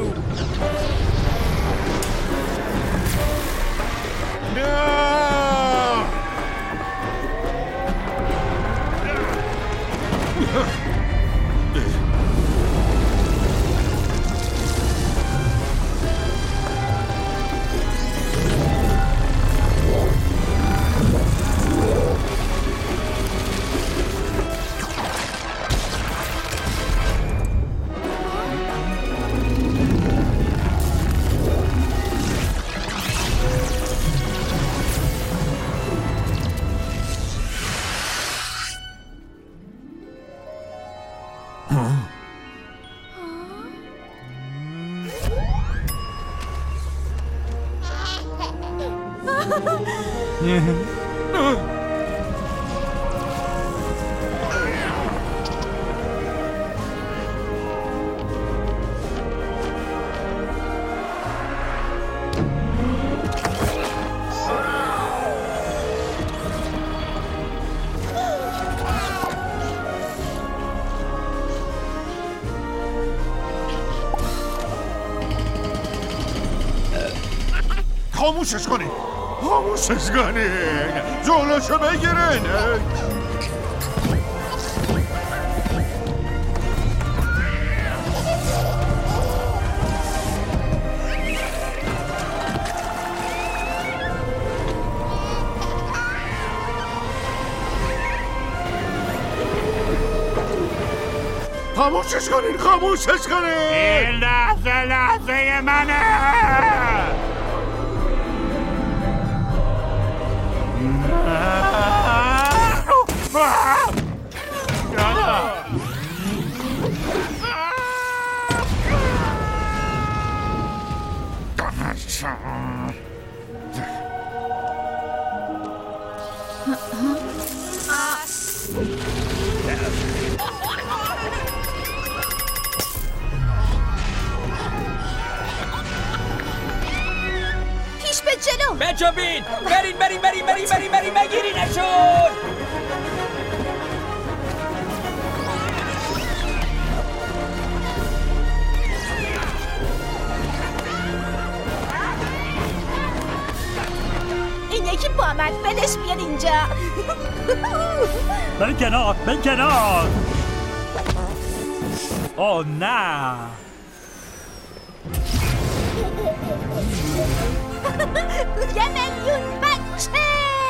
خاموشش کنین. خاموشش کنین. جلوشو بگیرین. خاموشش کنین. خاموشش کنین. این لحظه منه. پیش به جلو. بجنبین. برین بگیرینشون. این یکی با من بدش بیاد اینجا. برین کنار. اوه نه. 1 میلیون بچه.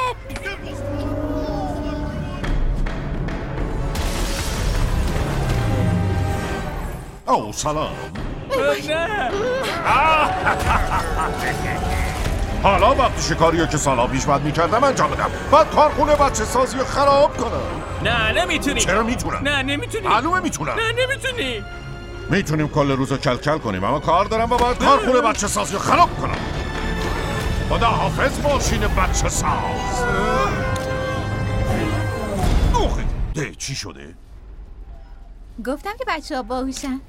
او سلام. نه حالا وقتی شکاریه که سالا پیش باید میکردم انجام بدم، بعد کارخونه بچه سازی رو خراب کنم. نه نمیتونی. چرا میتونم؟ نه نمیتونی. معلومه میتونم. نه نمیتونی. میتونیم کل روزو کلکل کنیم، اما کار دارم و باید کارخونه بچه سازی رو خراب کنم. خدا حافظ ماشین بچه ساز. اوه ده چی شده؟ گفتم که بچه ها باهوشن.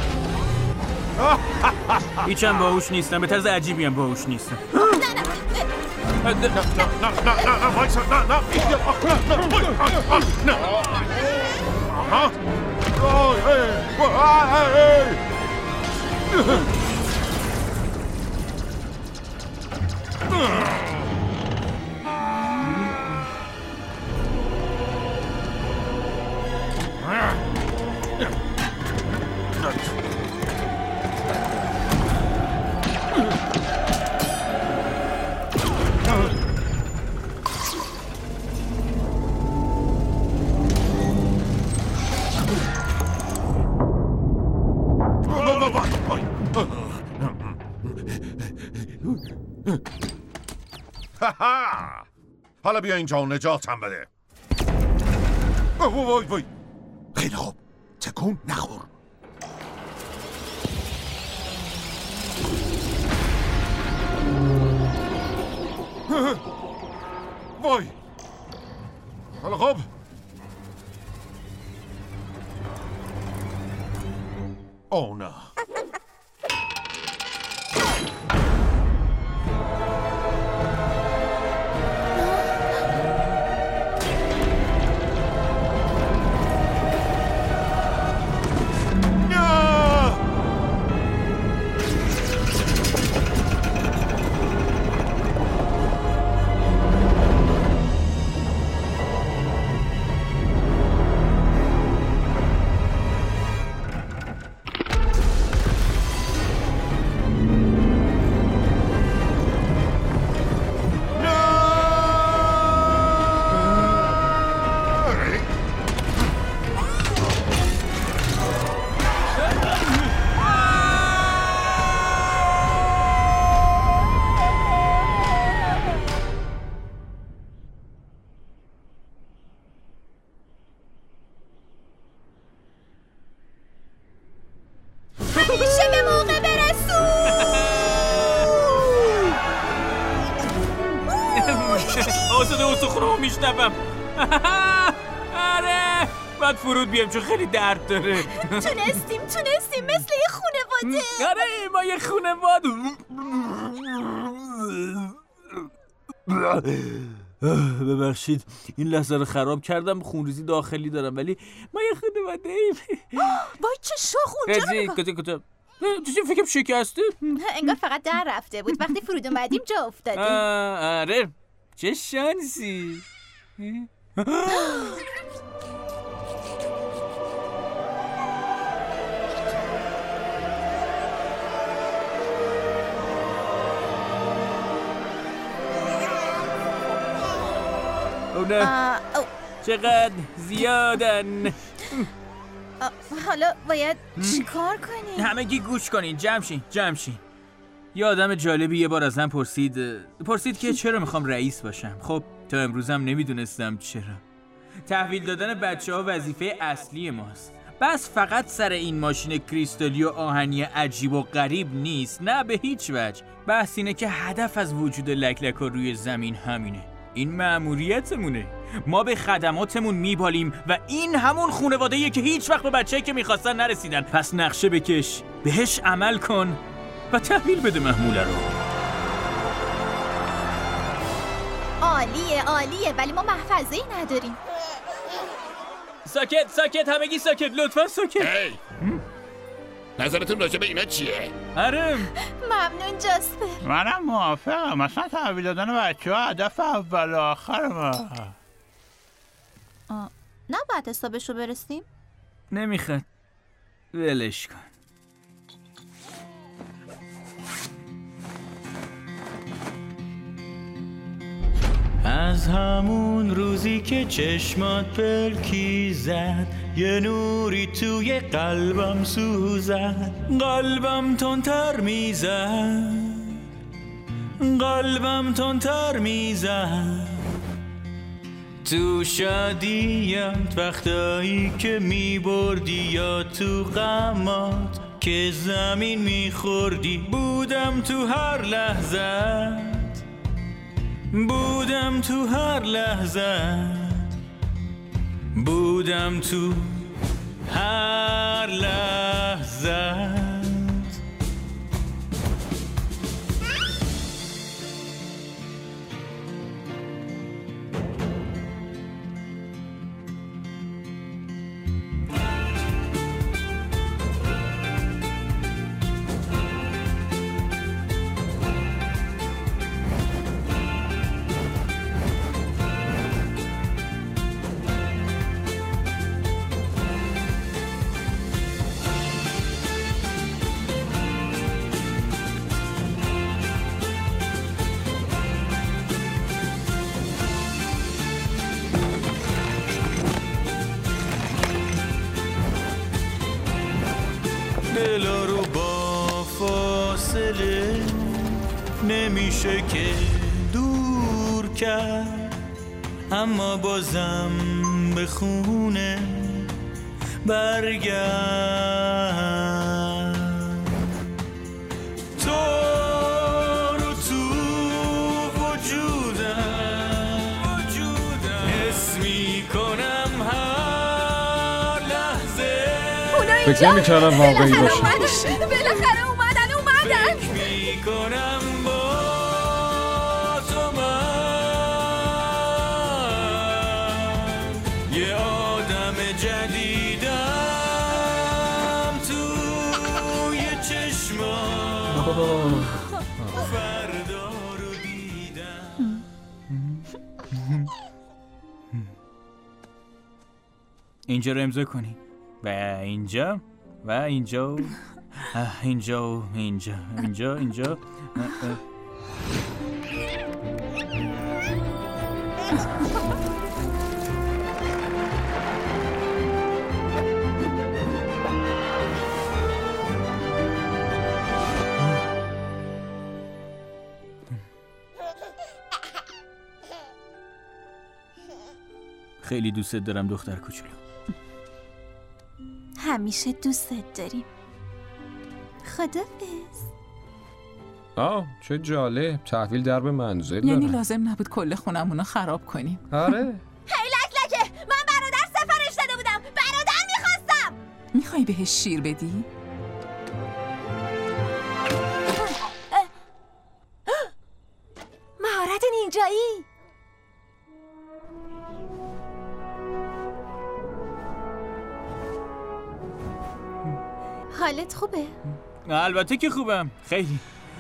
هیچم باهوش نیستم، به طرز عجیبی هم باهوش نیستم. نه وایسا، نه حالا بیا اینجا و نجاتم بده. وای خیلی خوب، تکون نخور. وای حالا خوب. اوه نه. میشه به موقع برسون. آساده استخونه رو میشنبم. آره باید فرود بیام چون خیلی درد داره. تونستیم مثل یه خونواده. آره ما یه خونواده. ببخشید این لحظه رو خراب کردم، خونریزی داخلی دارم ولی ما یه خونواده ایم. وای چه شاخ اونجا. کجا فکرم شکسته. انگار فقط در رفته بود، وقتی فرود اومدیم جا افتادیم. آره چه شانسی. چقدر زیادن. حالا باید چیکار کنیم؟ همگی گوش کنین، جمع شین. یه آدم جالبی یه بار ازم پرسید که چرا میخوام رئیس باشم. خب تا امروزم نمیدونستم چرا. تحویل دادن بچه ها وظیفه اصلی ماست. بس فقط سر این ماشین کریستالی و آهنی عجیب و غریب نیست، نه به هیچ وجه. بحث اینه که هدف از وجود لکلک‌ها روی زمین همینه. این مأموریتمونه. ما به خدماتمون میبالیم و این همون خونواده‌ایه که هیچ وقت به بچه‌ای که میخواستن نرسیدن. پس نقشه بکش، بهش عمل کن و تحویل بده محموله رو. عالیه ولی ما محفظه‌ای نداریم. ساکت همگی ساکت، لطفا ساکت. نظرتون راجع به اینا چیه؟ آره ممنون جاسپر. منم موافقم. مثلا تحویل دادن بچه ها هدف اول و آخر ما. نه بعد حسابشو برسیم؟ نمیخواد، ولش کن. از همون روزی که چشمات پلکی زد یه نوری توی قلبم سوزد، قلبم تندتر میزد، قلبم تندتر میزد. تو شادیات وقتایی که میبردی یا تو غمات که زمین میخوردی، بودم تو هر لحظه، بودم تو هر لحظه، بودم تو هر لحظه. دلا رو با فاصله نمیشه که دور کرد، اما بازم به خونه برگرد. تو رو تو وجودم حس میکنم هر لحظه. فکر نمی‌کردم واقعی باشه. بالاخره اومدن. فکر میکنم با تو من یه آدم جدیدم توی چشمام. فردا رو دیدم. اینجا رو امضا کنی و اینجا و اینجا و اینجا و اینجا. خیلی دوست دارم دختر کوچولو. همیشه دوستت داریم. خدافظ. چه جالب، تحویل درب منزل دارن. یعنی لازم نبود کل خونمونو خراب کنیم. آره. هی لکه من برادر سفارش داده بودم، برادر میخواستم. میخوای بهش شیر بدی؟ مهارت نینجایی. حالت خوبه؟ البته که خوبم، خیلی.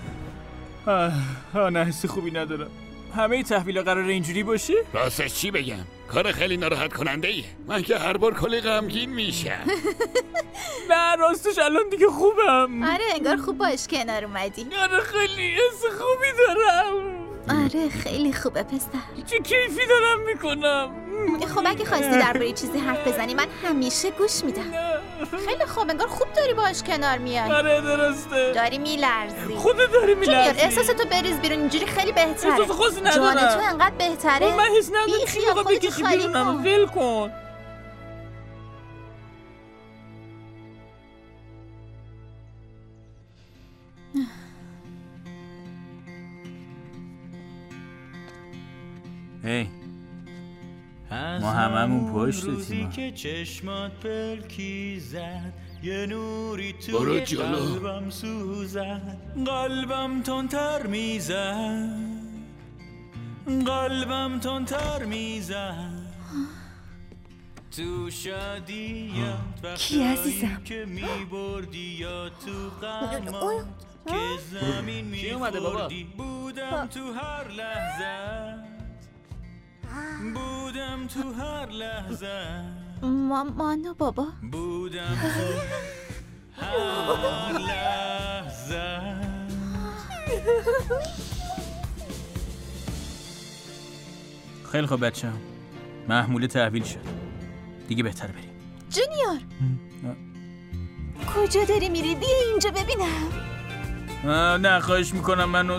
نه حس خوبی ندارم. همه تحویل قرار اینجوری باشه؟ راستش چی بگم؟ کار خیلی ناراحت کننده ایه. من که هر بار کلی غمگین میشم. نه راستش الان دیگه خوبم. آره انگار خوب باش کنار اومدی. آره خیلی حس خوبی دارم. آره خیلی خوبه پسر. چه کیفی دارم میکنم. خب اگه خواستی درباره چیزی حرف بزنی من همیشه گوش میدم. خیلی خوب انگار خوب داری باش کنار میای. آره درسته. داری میلرزی. خودت داری میلرزی. احساستو بریز بیرون، اینجوری خیلی بهتره. احساس خاصی ندارم. جان تو انقدر بهتره. من حس ندارم. چی میخواد بکشی بیرونم؟ ول کن. هی ما هممون پشتتیم. که چشمات پلکی زد یه نوری توی قلبم سوزد، قلبم تندتر میزد، قلبم تندتر میزد. تو شادیات کی عزیزم؟ که میبردی یا تو غمات که زمین میخوردی، بودم تو هر لحظه، بودم تو هر لحظه. مامان و بابا بودم تو هر لحظه. خیلی خوب بچه هم محموله تحویل شد. دیگه بهتر بریم. جونیور کجا داری میری؟ بیا اینجا ببینم. نه خواهش میکنم منو.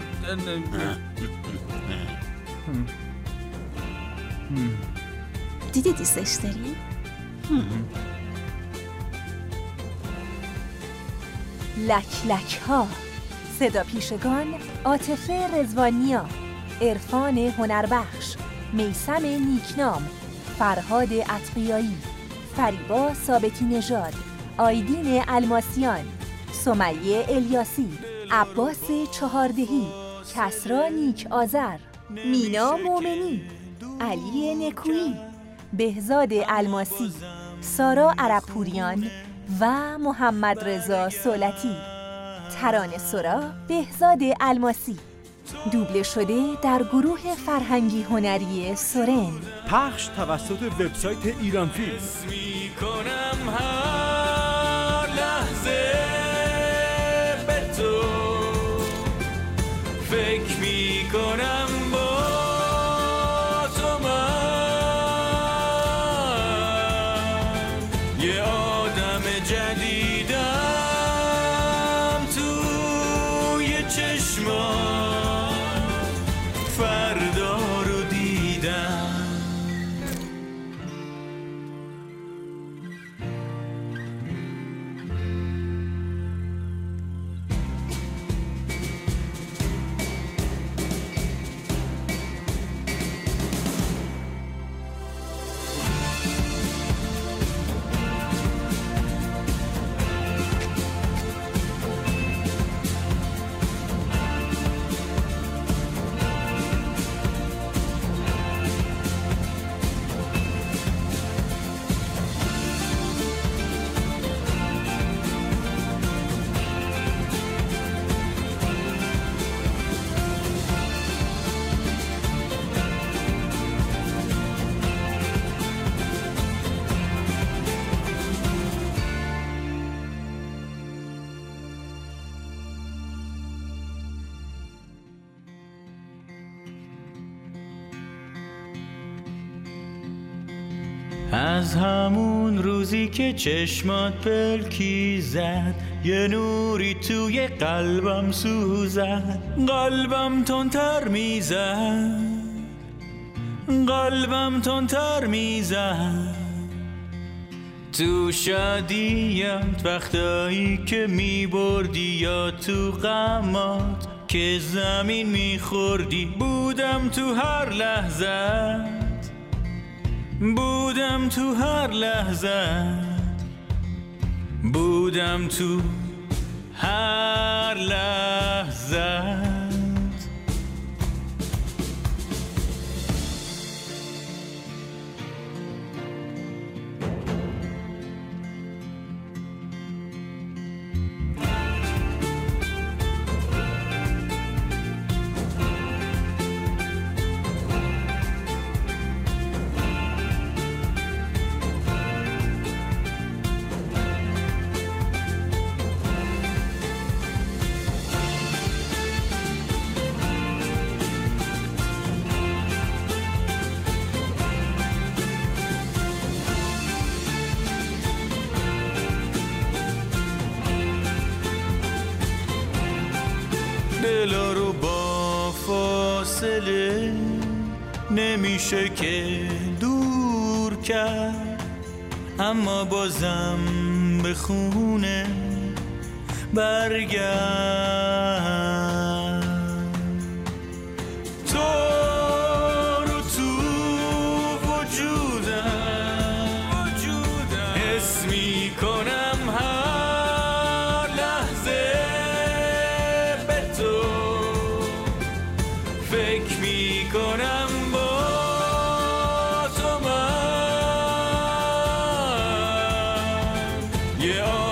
دیدی دوستش داری؟ لک لک ها. صدا پیشگان عاطفه رضوانیا، عرفان هنربخش، میثم نیکنام، فرهاد اتقیایی، فریبا ثابتی نژاد، آیدین الماسیان، سمیه الیاسی، عباس چهاردهی، کسرا نیک آذر، مینا مومنی، علی نکویی، بهزاد الماسی، سارا عربپوریان و محمد رضا سولتی. ترانه سرا بهزاد الماسی. دوبله شده در گروه فرهنگی هنری سورن. پخش توسط وبسایت ایران فیلم. میکنم هر لحظه به تو، فکر میکنم با تو من یه آدم جدیدم توی چشمام، فردا رو دیدم. از همون روزی که چشمات پلکی زد، یه نوری توی قلبم سوزد، قلبم تندتر میزد، قلبم تندتر میزد. تو شادیات وقتایی که میبردی یا تو غمات که زمین میخوردی، بودم تو هر لحظه، بودم تو هر لحظه، بودم تو هر لحظه. دلا رو با فاصله نمیشه که دور کرد، اما بازم به خونه برگرد. تو رو تو وجودم حس میکنم هر لحظه به تو، فکر میکنم با تو من یه